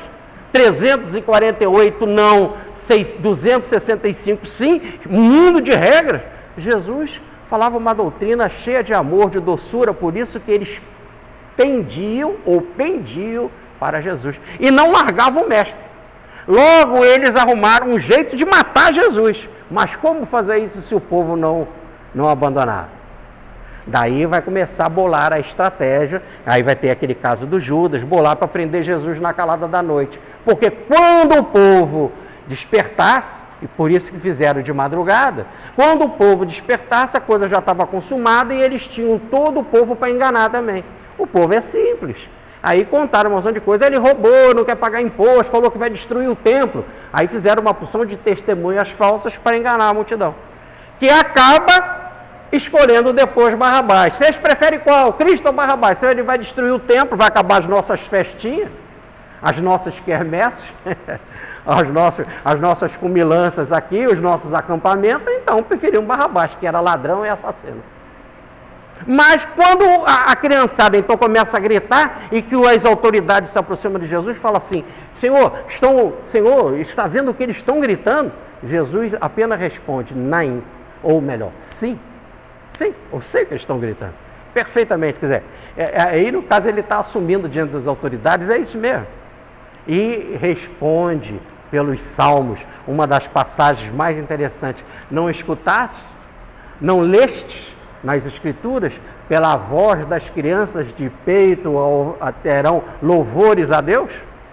348 não, 265 sim, um mundo de regras. Jesus falava uma doutrina cheia de amor, de doçura, por isso que eles pendiam para Jesus e não largavam o mestre. Logo eles arrumaram um jeito de matar Jesus. Mas como fazer isso se o povo não abandonar? Daí vai começar a bolar a estratégia, aí vai ter aquele caso do Judas, bolar para prender Jesus na calada da noite. Porque quando o povo despertasse, e por isso que fizeram de madrugada, quando o povo despertasse, a coisa já estava consumada e eles tinham todo o povo para enganar também. O povo é simples. Aí contaram uma porção de coisa, ele roubou, não quer pagar imposto, falou que vai destruir o templo. Aí fizeram uma porção de testemunhas falsas para enganar a multidão. Que acaba escolhendo depois Barrabás. Vocês preferem qual? Cristo ou Barrabás? Se ele vai destruir o templo, vai acabar as nossas festinhas, as nossas quermesses, as nossas cumilanças aqui, os nossos acampamentos, então preferiam Barrabás, que era ladrão e assassino. Mas quando a criançada então começa a gritar e que as autoridades se aproximam de Jesus, fala assim: Senhor, está vendo o que eles estão gritando? Jesus apenas responde: Naim, ou melhor, sim, eu sei que eles estão gritando. Perfeitamente, quer dizer, aí no caso ele está assumindo diante das autoridades, é isso mesmo. E responde pelos salmos, uma das passagens mais interessantes: não escutaste, não lestes nas escrituras, pela voz das crianças de peito terão louvores a Deus?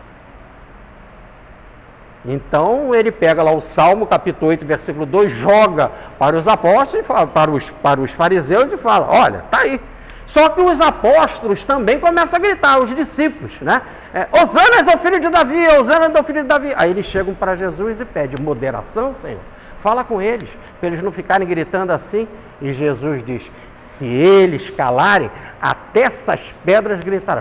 Então ele pega lá o Salmo, capítulo 8, versículo 2, joga para os apóstolos, para os fariseus e fala: olha, está aí. Só que os apóstolos também começam a gritar, os discípulos, né? Hosana é o filho de Davi, Hosana é o filho de Davi. Aí eles chegam para Jesus e pedem moderação, Senhor. Fala com eles, para eles não ficarem gritando assim. E Jesus diz: se eles calarem, até essas pedras gritarão.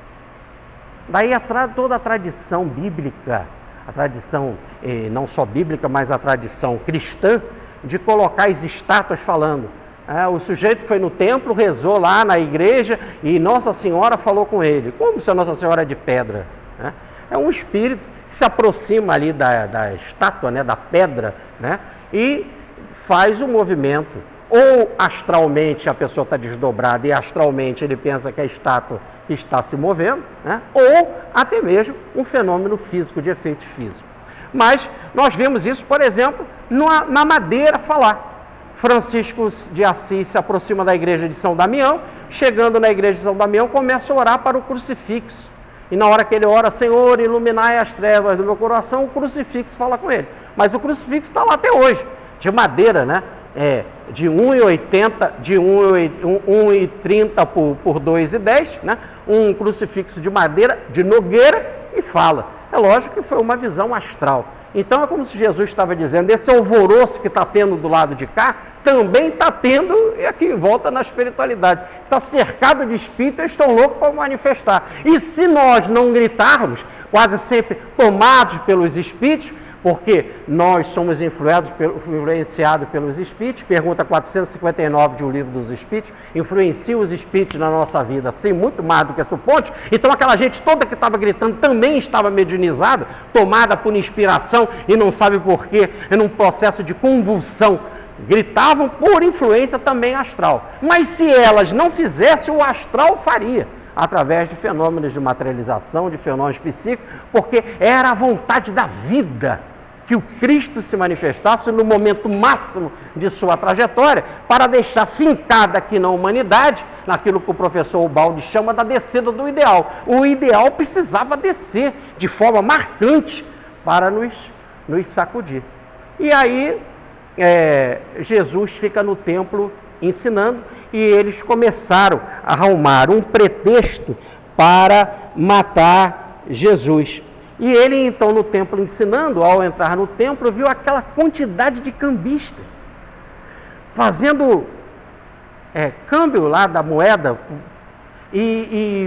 Daí toda a tradição bíblica, a tradição não só bíblica, mas a tradição cristã, de colocar as estátuas falando. O sujeito foi no templo, rezou lá na igreja e Nossa Senhora falou com ele. Como se a Nossa Senhora é de pedra? É um espírito que se aproxima ali da estátua, né, da pedra, né, e faz o movimento. Ou astralmente a pessoa está desdobrada e astralmente ele pensa que a estátua está se movendo, né? Ou até mesmo um fenômeno físico, de efeitos físicos. Mas nós vemos isso, por exemplo, na madeira falar. Francisco de Assis se aproxima da igreja de São Damião, chegando na igreja de São Damião, começa a orar para o crucifixo. E na hora que ele ora: Senhor, iluminai as trevas do meu coração, o crucifixo fala com ele. Mas o crucifixo está lá até hoje, de madeira, né? De 1,80, de 1,30 por 2,10, né? Um crucifixo de madeira, de nogueira, e fala. É lógico que foi uma visão astral. Então é como se Jesus estava dizendo: esse alvoroço que está tendo do lado de cá, também está tendo aqui em volta na espiritualidade. Está cercado de espíritos, eles estão loucos para manifestar. E se nós não gritarmos, quase sempre tomados pelos espíritos, porque nós somos influenciados pelos espíritos, pergunta 459 de O Livro dos Espíritos, influencia os espíritos na nossa vida, assim, muito mais do que suponte. Então aquela gente toda que estava gritando também estava mediunizada, tomada por inspiração e não sabe porquê, é num processo de convulsão. Gritavam por influência também astral. Mas se elas não fizessem, o astral faria, através de fenômenos de materialização, de fenômenos psíquicos, porque era a vontade da vida que o Cristo se manifestasse no momento máximo de sua trajetória, para deixar fincada aqui na humanidade, naquilo que o professor Ubaldi chama da descida do ideal. O ideal precisava descer de forma marcante para nos sacudir. E aí Jesus fica no templo ensinando, e eles começaram a arrumar um pretexto para matar Jesus. E ele então no templo ensinando, ao entrar no templo, viu aquela quantidade de cambistas fazendo câmbio lá da moeda.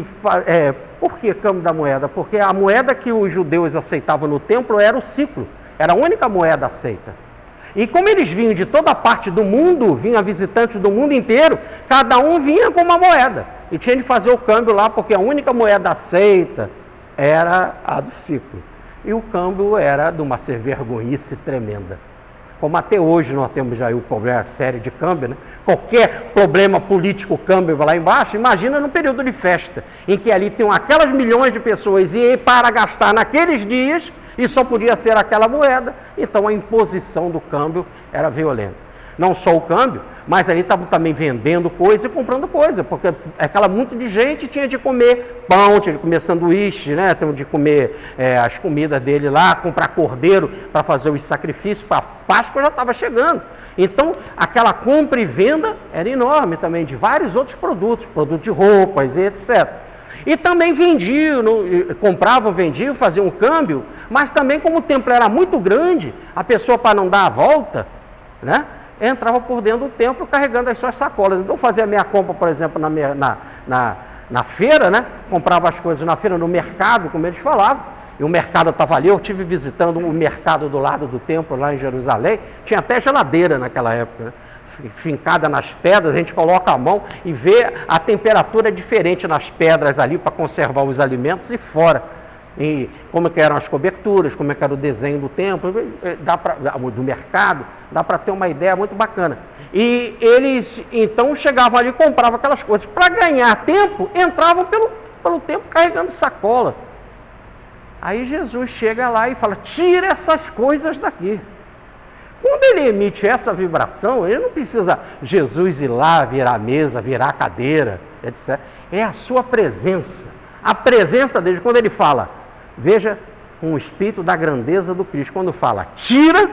Por que câmbio da moeda? Porque a moeda que os judeus aceitavam no templo era o ciclo. Era a única moeda aceita. E como eles vinham de toda parte do mundo, vinham visitantes do mundo inteiro, cada um vinha com uma moeda. E tinha de fazer o câmbio lá, porque a única moeda aceita era a do ciclo. E o câmbio era de uma vergonhice tremenda. Como até hoje nós temos já o problema sério de câmbio, né? Qualquer problema político, câmbio vai lá embaixo. Imagina no período de festa, em que ali tem aquelas milhões de pessoas e para gastar naqueles dias, e só podia ser aquela moeda, então a imposição do câmbio era violenta. Não só o câmbio, mas ali estavam também vendendo coisa e comprando coisa, porque aquela monte de gente tinha de comer pão, tinha de comer sanduíche, né? Tinha de comer as comidas dele lá, comprar cordeiro para fazer os sacrifícios, para Páscoa já estava chegando. Então, aquela compra e venda era enorme também, de vários outros produtos de roupas e etc. E também vendiam, compravam, vendiam, faziam um câmbio, mas também como o templo era muito grande, a pessoa para não dar a volta, né, entrava por dentro do templo carregando as suas sacolas. Então fazia a minha compra, por exemplo, na feira, né, comprava as coisas na feira, no mercado, como eles falavam, e o mercado estava ali. Eu estive visitando o mercado do lado do templo, lá em Jerusalém, tinha até geladeira naquela época, né? Fincada nas pedras, a gente coloca a mão e vê a temperatura diferente nas pedras ali para conservar os alimentos e fora. E como que eram as coberturas, como que era o desenho do templo, do mercado, dá para ter uma ideia muito bacana. E eles então chegavam ali e compravam aquelas coisas. Para ganhar tempo, entravam pelo templo carregando sacola. Aí Jesus chega lá e fala: tira essas coisas daqui. Quando ele emite essa vibração, ele não precisa Jesus ir lá, virar a mesa, virar a cadeira, etc. É a sua presença. A presença dele, quando ele fala, veja, com o espírito da grandeza do Cristo, quando fala, tira,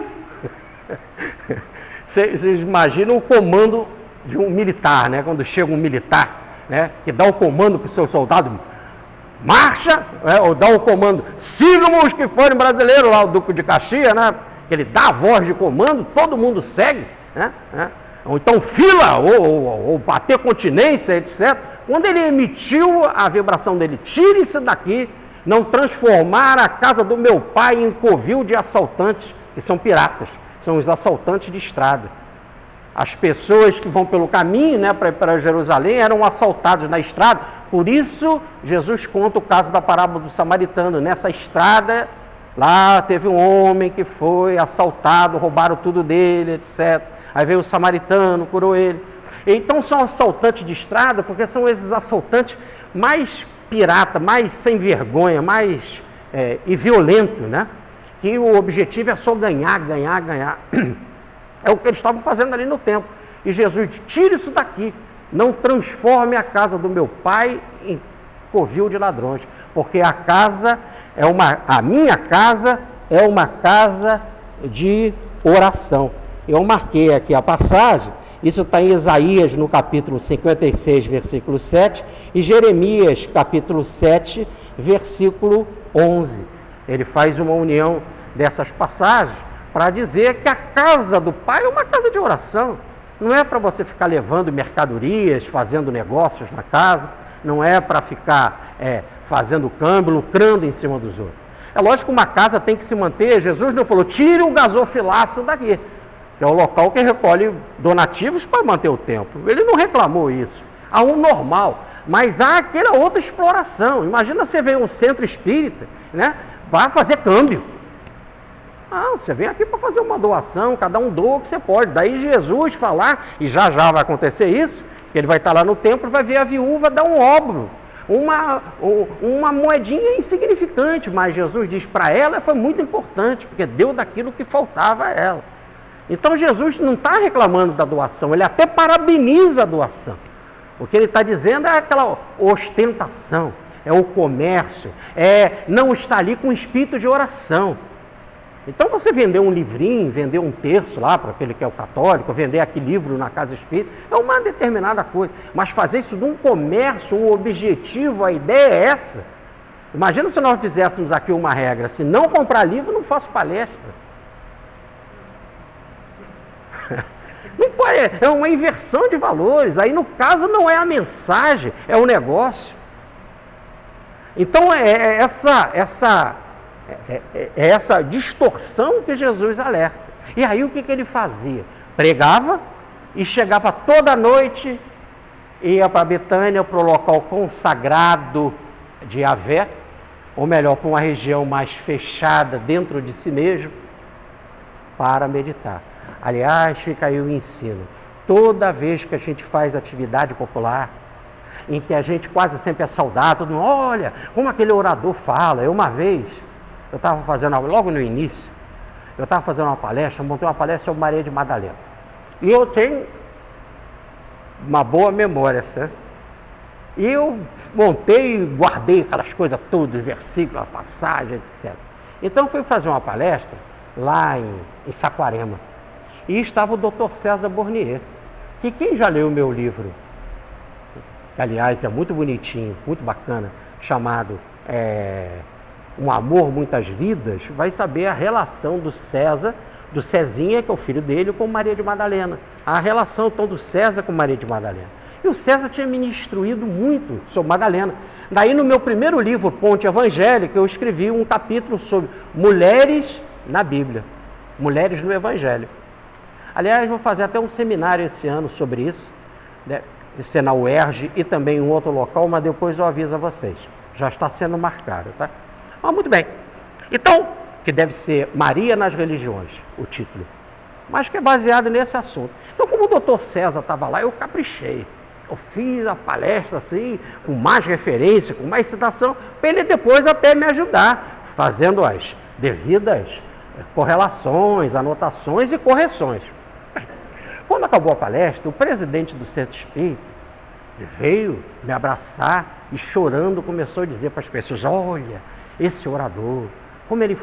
vocês imaginam o comando de um militar, né? Quando chega um militar, né, que dá o comando para o seu soldado, marcha, ou dá o comando, sigam os que forem brasileiros, lá o Duque de Caxias, né? Ele dá a voz de comando, todo mundo segue, né? Ou então fila, ou bater continência, etc. Quando ele emitiu a vibração dele, tire-se daqui, não transformar a casa do meu pai em covil de assaltantes, que são piratas, são os assaltantes de estrada. As pessoas que vão pelo caminho, né, para Jerusalém eram assaltados na estrada, por isso Jesus conta o caso da parábola do samaritano. Nessa estrada, lá teve um homem que foi assaltado, roubaram tudo dele, etc. Aí veio o samaritano, curou ele. Então são assaltantes de estrada, porque são esses assaltantes mais pirata, mais sem vergonha, mais e violento, né? Que o objetivo é só ganhar, ganhar, ganhar. É o que eles estavam fazendo ali no templo. E Jesus diz: tire isso daqui, não transforme a casa do meu pai em covil de ladrões, porque a minha casa é uma casa de oração. Eu marquei aqui a passagem, isso está em Isaías no capítulo 56, versículo 7, e Jeremias, capítulo 7, versículo 11. Ele faz uma união dessas passagens para dizer que a casa do Pai é uma casa de oração. Não é para você ficar levando mercadorias, fazendo negócios na casa, não é para ficar fazendo câmbio, lucrando em cima dos outros. É lógico que uma casa tem que se manter. Jesus não falou, tire o gasofilaço daqui, que é o local que recolhe donativos para manter o templo. Ele não reclamou isso. Há um normal, mas há aquela outra exploração. Imagina você vem a um centro espírita, né, para fazer câmbio. Não, você vem aqui para fazer uma doação, cada um doa o que você pode. Daí Jesus falar, e já vai acontecer isso, que ele vai estar lá no templo e vai ver a viúva dar um obro, uma moedinha insignificante, mas Jesus diz para ela foi muito importante, porque deu daquilo que faltava a ela. Então Jesus não está reclamando da doação, ele até parabeniza a doação. O que ele está dizendo é aquela ostentação, é o comércio, não estar ali com espírito de oração. Então você vender um livrinho, vender um terço lá para aquele que é o católico, vender aquele livro na casa espírita, é uma determinada coisa. Mas fazer isso de um comércio, um objetivo, a ideia é essa. Imagina se nós fizéssemos aqui uma regra, se não comprar livro, não faço palestra. Não pode, é uma inversão de valores. Aí no caso não é a mensagem, é o negócio. Então essa É essa distorção que Jesus alerta. E aí o que ele fazia? Pregava e chegava toda noite, ia para Betânia, para o local consagrado de Yahvé, ou melhor, para uma região mais fechada dentro de si mesmo, para meditar. Aliás, fica aí o ensino. Toda vez que a gente faz atividade popular, em que a gente quase sempre é saudado, todo mundo, olha, como aquele orador fala. Eu uma vez, eu estava fazendo, logo no início, eu estava fazendo uma palestra, montei uma palestra sobre Maria de Madalena. E eu tenho uma boa memória, certo? E eu montei e guardei aquelas coisas todas, versículos, passagem, etc. Então fui fazer uma palestra lá em Saquarema. E estava o Dr. César Bornier, que quem já leu o meu livro, que aliás é muito bonitinho, muito bacana, chamado Um Amor, Muitas Vidas, vai saber a relação do César, do Cezinha, que é o filho dele, com Maria de Madalena. A relação então do César com Maria de Madalena. E o César tinha me instruído muito sobre Madalena. Daí no meu primeiro livro, Ponte Evangélica, eu escrevi um capítulo sobre mulheres na Bíblia, mulheres no Evangelho. Aliás, vou fazer até um seminário esse ano sobre isso, né? De ser na UERJ e também em um outro local, mas depois eu aviso a vocês. Já está sendo marcado, tá? Mas muito bem. Então, que deve ser Maria nas Religiões, o título. Mas que é baseado nesse assunto. Então, como o doutor César estava lá, eu caprichei. Eu fiz a palestra assim, com mais referência, com mais citação, para ele depois até me ajudar, fazendo as devidas correlações, anotações e correções. Quando acabou a palestra, o presidente do Centro Espírita veio me abraçar e chorando começou a dizer para as pessoas, olha, esse orador, como ele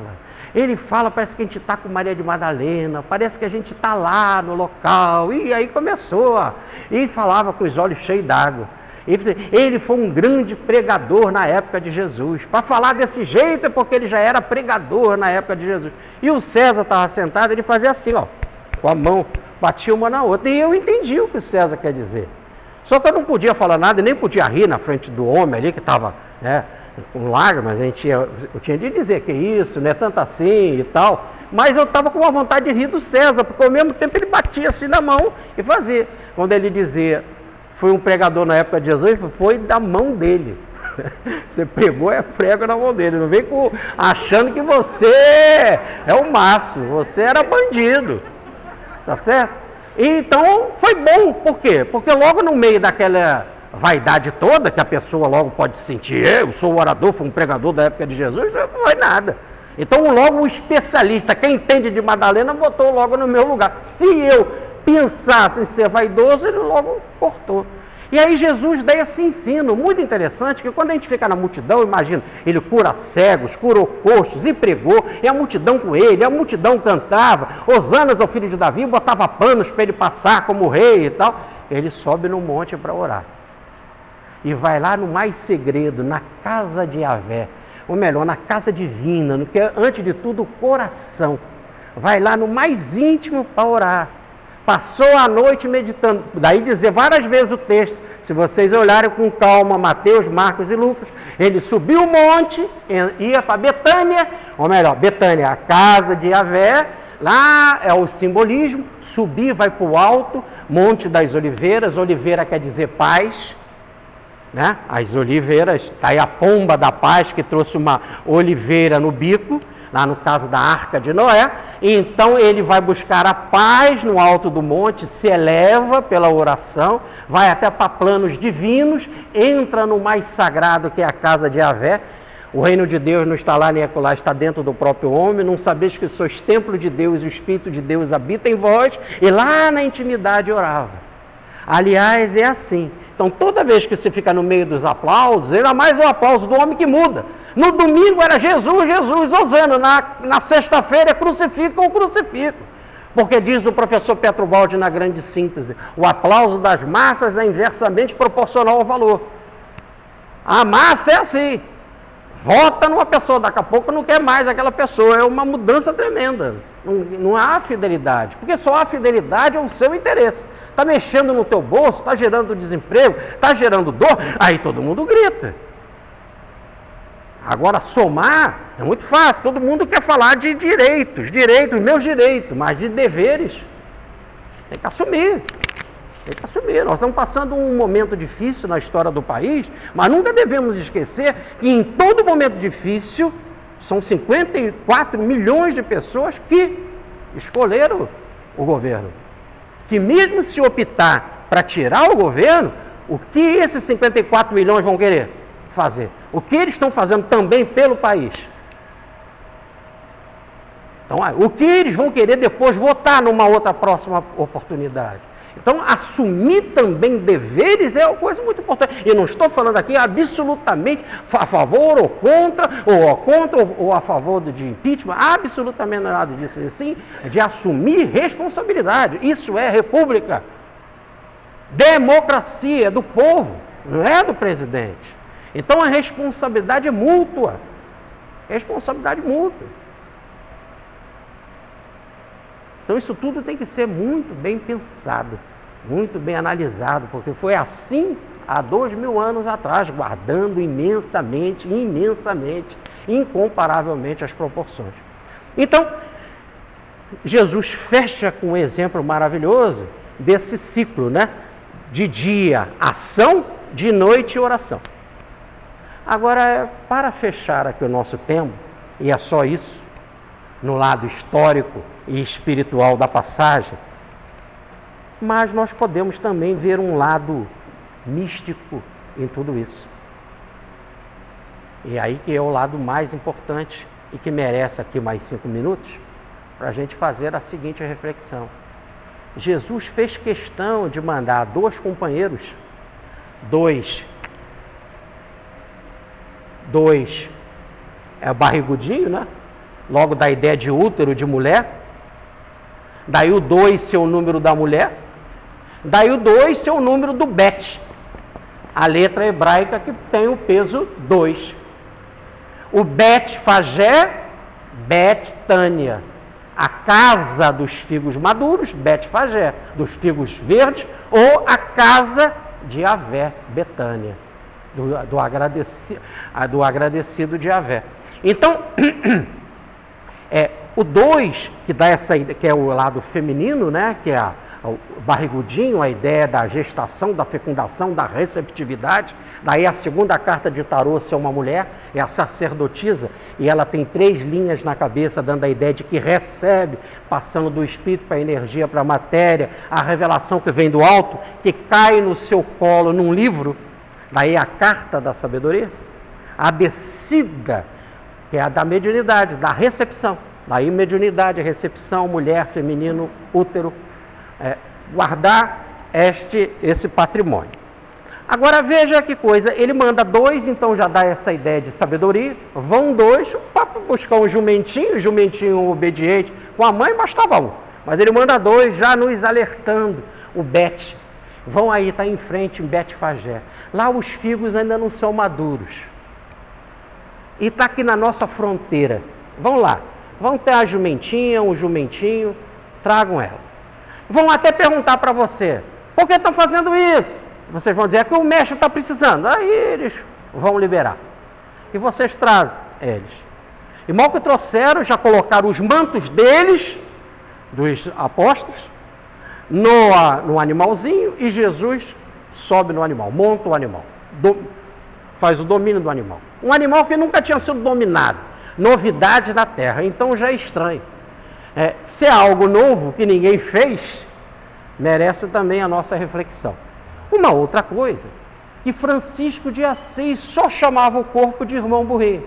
fala, parece que a gente está com Maria de Madalena, parece que a gente está lá no local. E aí começou, e falava com os olhos cheios d'água. Ele foi um grande pregador na época de Jesus. Para falar desse jeito é porque ele já era pregador na época de Jesus. E o César estava sentado, ele fazia assim, ó, com a mão, batia uma na outra. E eu entendi o que o César quer dizer. Só que eu não podia falar nada, nem podia rir na frente do homem ali que estava, né, com lágrimas. Eu tinha de dizer que isso, não é tanto assim e tal. Mas eu estava com uma vontade de rir do César, porque ao mesmo tempo ele batia assim na mão e fazia. Quando ele dizia, foi um pregador na época de Jesus, foi da mão dele. Você pegou, é prego na mão dele. Não vem achando que você é o máximo, você era bandido. Tá certo? Então foi bom, por quê? Porque logo no meio daquela vaidade toda, que a pessoa logo pode sentir, eu sou o orador, fui um pregador da época de Jesus, não foi nada. Então logo o especialista, quem entende de Madalena, botou logo no meu lugar. Se eu pensasse em ser vaidoso, ele logo cortou. E aí Jesus dá esse ensino muito interessante, que quando a gente fica na multidão, imagina, ele cura cegos, curou coxos e pregou, e a multidão com ele, a multidão cantava, hosanas ao filho de Davi, botava panos para ele passar como rei e tal. Ele sobe no monte para orar. E vai lá no mais segredo, na casa de Yahvé, ou melhor, na casa divina, no que é, antes de tudo, o coração. Vai lá no mais íntimo para orar. Passou a noite meditando, daí dizer várias vezes o texto, se vocês olharem com calma, Mateus, Marcos e Lucas, ele subiu o monte, ia para Betânia, ou melhor, Betânia, a casa de Yahvé, lá é o simbolismo, subir, vai para o alto, Monte das Oliveiras, oliveira quer dizer paz, né? As oliveiras, está aí a pomba da paz que trouxe uma oliveira no bico, lá no caso da Arca de Noé. Então ele vai buscar a paz no alto do monte, se eleva pela oração, vai até para planos divinos, entra no mais sagrado que é a casa de Yahvé. O reino de Deus não está lá nem acolá, está dentro do próprio homem. Não sabeis que sois templo de Deus e o Espírito de Deus habita em vós. E lá na intimidade orava. Aliás, é assim. Então toda vez que você fica no meio dos aplausos, ainda mais o aplauso do homem que muda. No domingo era Jesus, Jesus, hosana. Na sexta-feira é crucifica ou crucifico. Porque diz o professor Petro Baldi na grande síntese, o aplauso das massas é inversamente proporcional ao valor. A massa é assim. Vota numa pessoa, daqui a pouco não quer mais aquela pessoa. É uma mudança tremenda. Não há fidelidade. Porque só há fidelidade ao seu interesse. Está mexendo no teu bolso, está gerando desemprego, está gerando dor, aí todo mundo grita. Agora, somar é muito fácil. Todo mundo quer falar de direitos, meus direitos, mas de deveres tem que assumir. Tem que assumir. Nós estamos passando um momento difícil na história do país, mas nunca devemos esquecer que em todo momento difícil são 54 milhões de pessoas que escolheram o governo. Que mesmo se optar para tirar o governo, o que esses 54 milhões vão querer fazer? O que eles estão fazendo também pelo país? Então, o que eles vão querer depois votar numa outra próxima oportunidade? Então, assumir também deveres é uma coisa muito importante. E não estou falando aqui absolutamente a favor ou contra, ou a favor de impeachment, absolutamente nada disso. Sim, de assumir responsabilidade. Isso é república. Democracia é do povo, não é do presidente. Então, a responsabilidade é mútua. Responsabilidade mútua. Então, isso tudo tem que ser muito bem pensado, muito bem analisado, porque foi assim há 2000 anos atrás, guardando imensamente, incomparavelmente as proporções. Então, Jesus fecha com um exemplo maravilhoso desse ciclo, né? De dia, ação, de noite, oração. Agora, para fechar aqui o nosso tempo, e é só isso, no lado histórico e espiritual da passagem, mas nós podemos também ver um lado místico em tudo isso. E aí que é o lado mais importante e que merece aqui mais 5 minutos para a gente fazer a seguinte reflexão. Jesus fez questão de mandar 2 companheiros, dois é barrigudinho, né? Logo da ideia de útero de mulher. Daí o 2 ser o número da mulher. Daí o 2 ser o número do Bet, a letra hebraica que tem o peso 2. O Bet Fagé, Bet Tânia. A casa dos figos maduros, Bet Fagé. Dos figos verdes, ou a casa de Javé, Betânia. Do agradecido de Javé. Então, o 2, que dá essa ideia, que é o lado feminino, né? Que é o barrigudinho, a ideia da gestação, da fecundação, da receptividade. Daí a segunda carta de tarô ser uma mulher, é a sacerdotisa, e ela tem 3 linhas na cabeça, dando a ideia de que recebe, passando do espírito para a energia, para a matéria, a revelação que vem do alto, que cai no seu colo num livro. Daí a carta da sabedoria, a descida, que é a da mediunidade, da recepção. Daí mediunidade, recepção, mulher, feminino, útero, guardar esse patrimônio. Agora veja que coisa, ele manda 2, então já dá essa ideia de sabedoria, vão 2 para buscar um jumentinho obediente, com a mãe bastava 1, mas ele manda 2 já nos alertando, o Bet, vão aí, está em frente em Bet Fagé, lá os figos ainda não são maduros, e está aqui na nossa fronteira, vão lá, vão ter a jumentinha, um jumentinho, tragam ela. Vão até perguntar para você, por que estão fazendo isso? Vocês vão dizer que o mestre está precisando. Aí eles vão liberar. E vocês trazem eles. E mal que trouxeram, já colocaram os mantos deles, dos apóstolos, no animalzinho, e Jesus sobe no animal, monta o animal, faz o domínio do animal. Um animal que nunca tinha sido dominado. Novidade da terra, então já é estranho. Se é algo novo que ninguém fez, merece também a nossa reflexão. Uma outra coisa, que Francisco de Assis só chamava o corpo de irmão burrinho.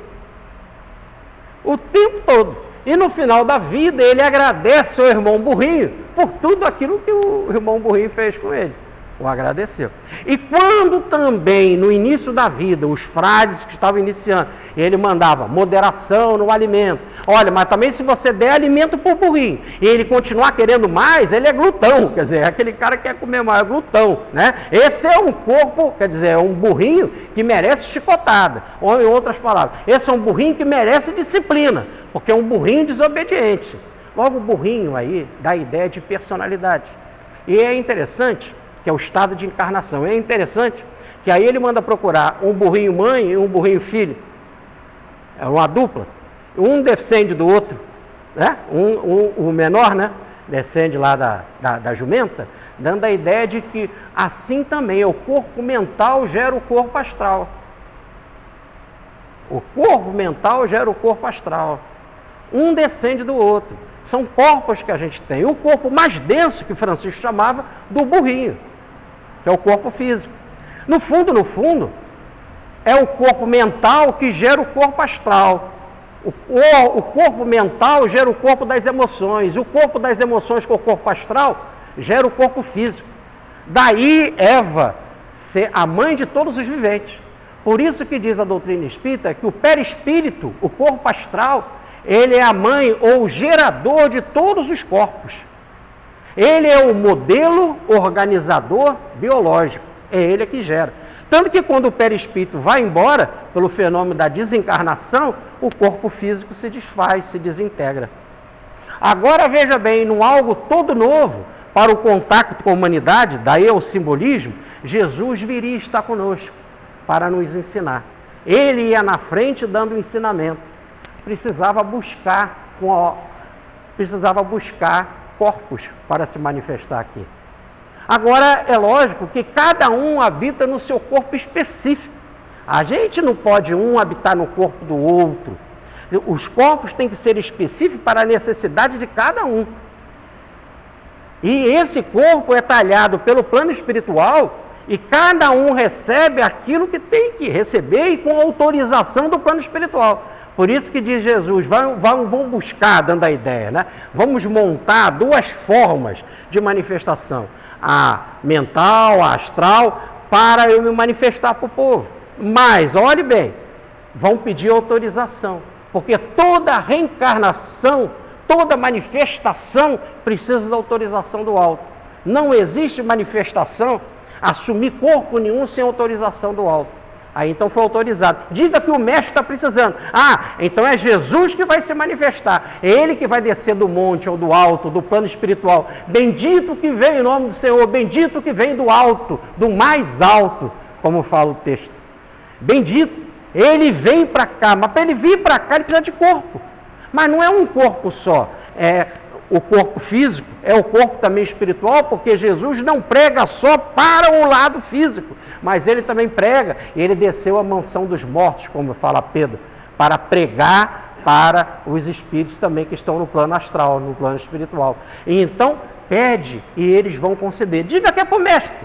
O tempo todo. E no final da vida ele agradece ao irmão burrinho por tudo aquilo que o irmão burrinho fez com ele. O agradeceu. E quando também, no início da vida, os frades que estavam iniciando, ele mandava moderação no alimento. Olha, mas também se você der alimento para o burrinho, e ele continuar querendo mais, ele é glutão. Quer dizer, é aquele cara que quer comer mais, é glutão, né? Esse é um corpo, quer dizer, é um burrinho que merece chicotada. Ou em outras palavras, esse é um burrinho que merece disciplina, porque é um burrinho desobediente. Logo, o burrinho aí dá a ideia de personalidade. E é interessante que é o estado de encarnação. É interessante que aí ele manda procurar um burrinho mãe e um burrinho filho. É uma dupla. Um descende do outro, né? O menor, né? Descende lá da jumenta, dando a ideia de que assim também o corpo mental gera o corpo astral. O corpo mental gera o corpo astral. Um descende do outro. São corpos que a gente tem. O corpo mais denso, que Francisco chamava do burrinho, que é o corpo físico. No fundo, é o corpo mental que gera o corpo astral. O corpo mental gera o corpo das emoções. O corpo das emoções com o corpo astral gera o corpo físico. Daí Eva ser a mãe de todos os viventes. Por isso que diz a doutrina espírita que o perispírito, o corpo astral, ele é a mãe ou o gerador de todos os corpos. Ele é o modelo organizador biológico. É ele que gera. Tanto que quando o perispírito vai embora, pelo fenômeno da desencarnação, o corpo físico se desfaz, se desintegra. Agora veja bem, num algo todo novo, para o contato com a humanidade, daí é o simbolismo, Jesus viria estar conosco para nos ensinar. Ele ia na frente dando o ensinamento. Precisava buscar corpos para se manifestar aqui. Agora, é lógico que cada um habita no seu corpo específico. A gente não pode um habitar no corpo do outro. Os corpos têm que ser específicos para a necessidade de cada um. E esse corpo é talhado pelo plano espiritual e cada um recebe aquilo que tem que receber e com autorização do plano espiritual. Por isso que diz Jesus, vamos buscar, dando a ideia, né? Vamos montar duas formas de manifestação. A mental, a astral, para eu me manifestar para o povo. Mas, olhe bem, vão pedir autorização. Porque toda reencarnação, toda manifestação precisa da autorização do alto. Não existe manifestação, assumir corpo nenhum sem autorização do alto. Aí então foi autorizado. Diga que o mestre está precisando. Então é Jesus que vai se manifestar. É ele que vai descer do monte ou do alto, do plano espiritual. Bendito que vem em nome do Senhor. Bendito que vem do alto, do mais alto, como fala o texto. Bendito. Ele vem para cá, mas para ele vir para cá ele precisa de corpo. Mas não é um corpo só. É o corpo físico, é o corpo também espiritual, porque Jesus não prega só para o lado físico, mas ele também prega, e ele desceu à mansão dos mortos, como fala Pedro, para pregar para os espíritos também que estão no plano astral, no plano espiritual. E então, pede e eles vão conceder. Diga que é para o mestre.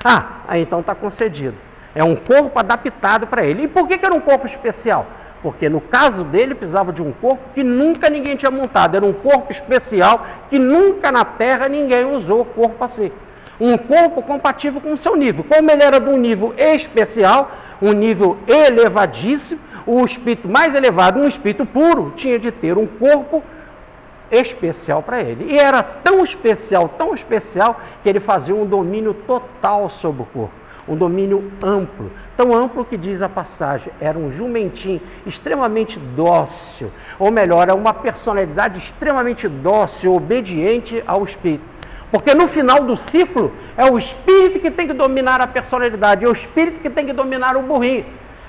Aí então está concedido. É um corpo adaptado para ele. E por que era um corpo especial? Porque no caso dele precisava de um corpo que nunca ninguém tinha montado. Era um corpo especial que nunca na Terra ninguém usou o corpo assim. Um corpo compatível com o seu nível. Como ele era de um nível especial, um nível elevadíssimo, o espírito mais elevado, um espírito puro, tinha de ter um corpo especial para ele. E era tão especial, que ele fazia um domínio total sobre o corpo. Um domínio amplo, tão amplo que diz a passagem, era um jumentinho extremamente dócil, ou melhor, é uma personalidade extremamente dócil, obediente ao espírito. Porque no final do ciclo, é o espírito que tem que dominar a personalidade, é o espírito que tem que dominar o burrinho.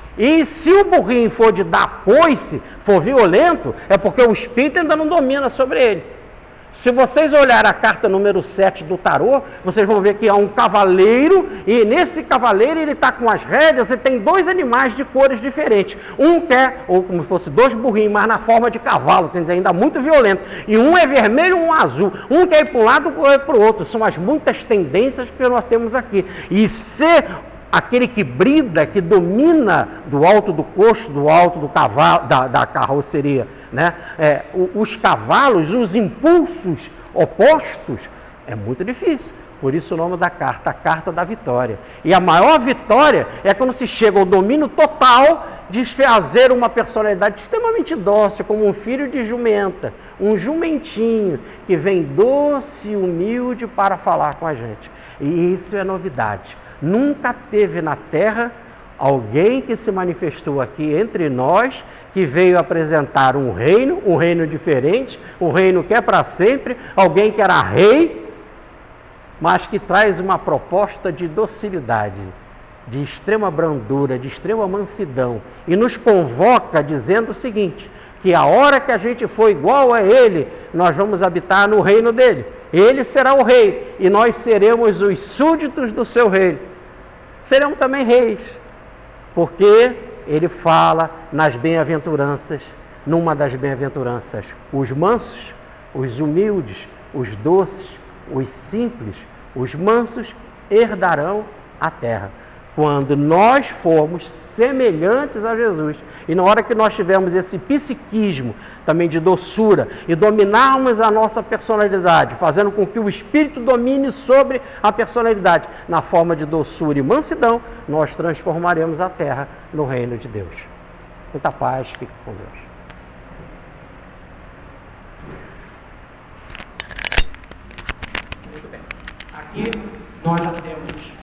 E se o burrinho for de dar coice, for violento, é porque o espírito ainda não domina sobre ele. Se vocês olharem a carta número 7 do tarô, vocês vão ver que há um cavaleiro, e nesse cavaleiro ele está com as rédeas e tem dois animais de cores diferentes. Um quer, ou como se fosse dois burrinhos, mas na forma de cavalo, quer dizer, ainda muito violento. E um é vermelho e um azul. Um quer ir para um lado ou para o outro. São as muitas tendências que nós temos aqui. E ser aquele que brida, que domina do alto do coxo, do alto do cavalo, da carroceria, né? Os cavalos, os impulsos opostos, é muito difícil. Por isso o nome da carta, a carta da vitória. E a maior vitória é quando se chega ao domínio total de fazer uma personalidade extremamente dócil, como um filho de jumenta, um jumentinho que vem doce e humilde para falar com a gente. E isso é novidade. Nunca teve na Terra alguém que se manifestou aqui entre nós, que veio apresentar um reino diferente, um reino que é para sempre, alguém que era rei, mas que traz uma proposta de docilidade. de extrema brandura, de extrema mansidão, e nos convoca dizendo o seguinte, que a hora que a gente for igual a Ele, nós vamos habitar no reino dele. Ele será o rei, e nós seremos os súditos do seu reino. Seremos também reis, porque ele fala nas bem-aventuranças, numa das bem-aventuranças, os mansos, os humildes, os doces, os simples, os mansos herdarão a terra. Quando nós formos semelhantes a Jesus, e na hora que nós tivermos esse psiquismo também de doçura, e dominarmos a nossa personalidade, fazendo com que o Espírito domine sobre a personalidade, na forma de doçura e mansidão, nós transformaremos a terra no reino de Deus. Muita paz, fique com Deus. Muito bem. Aqui nós já temos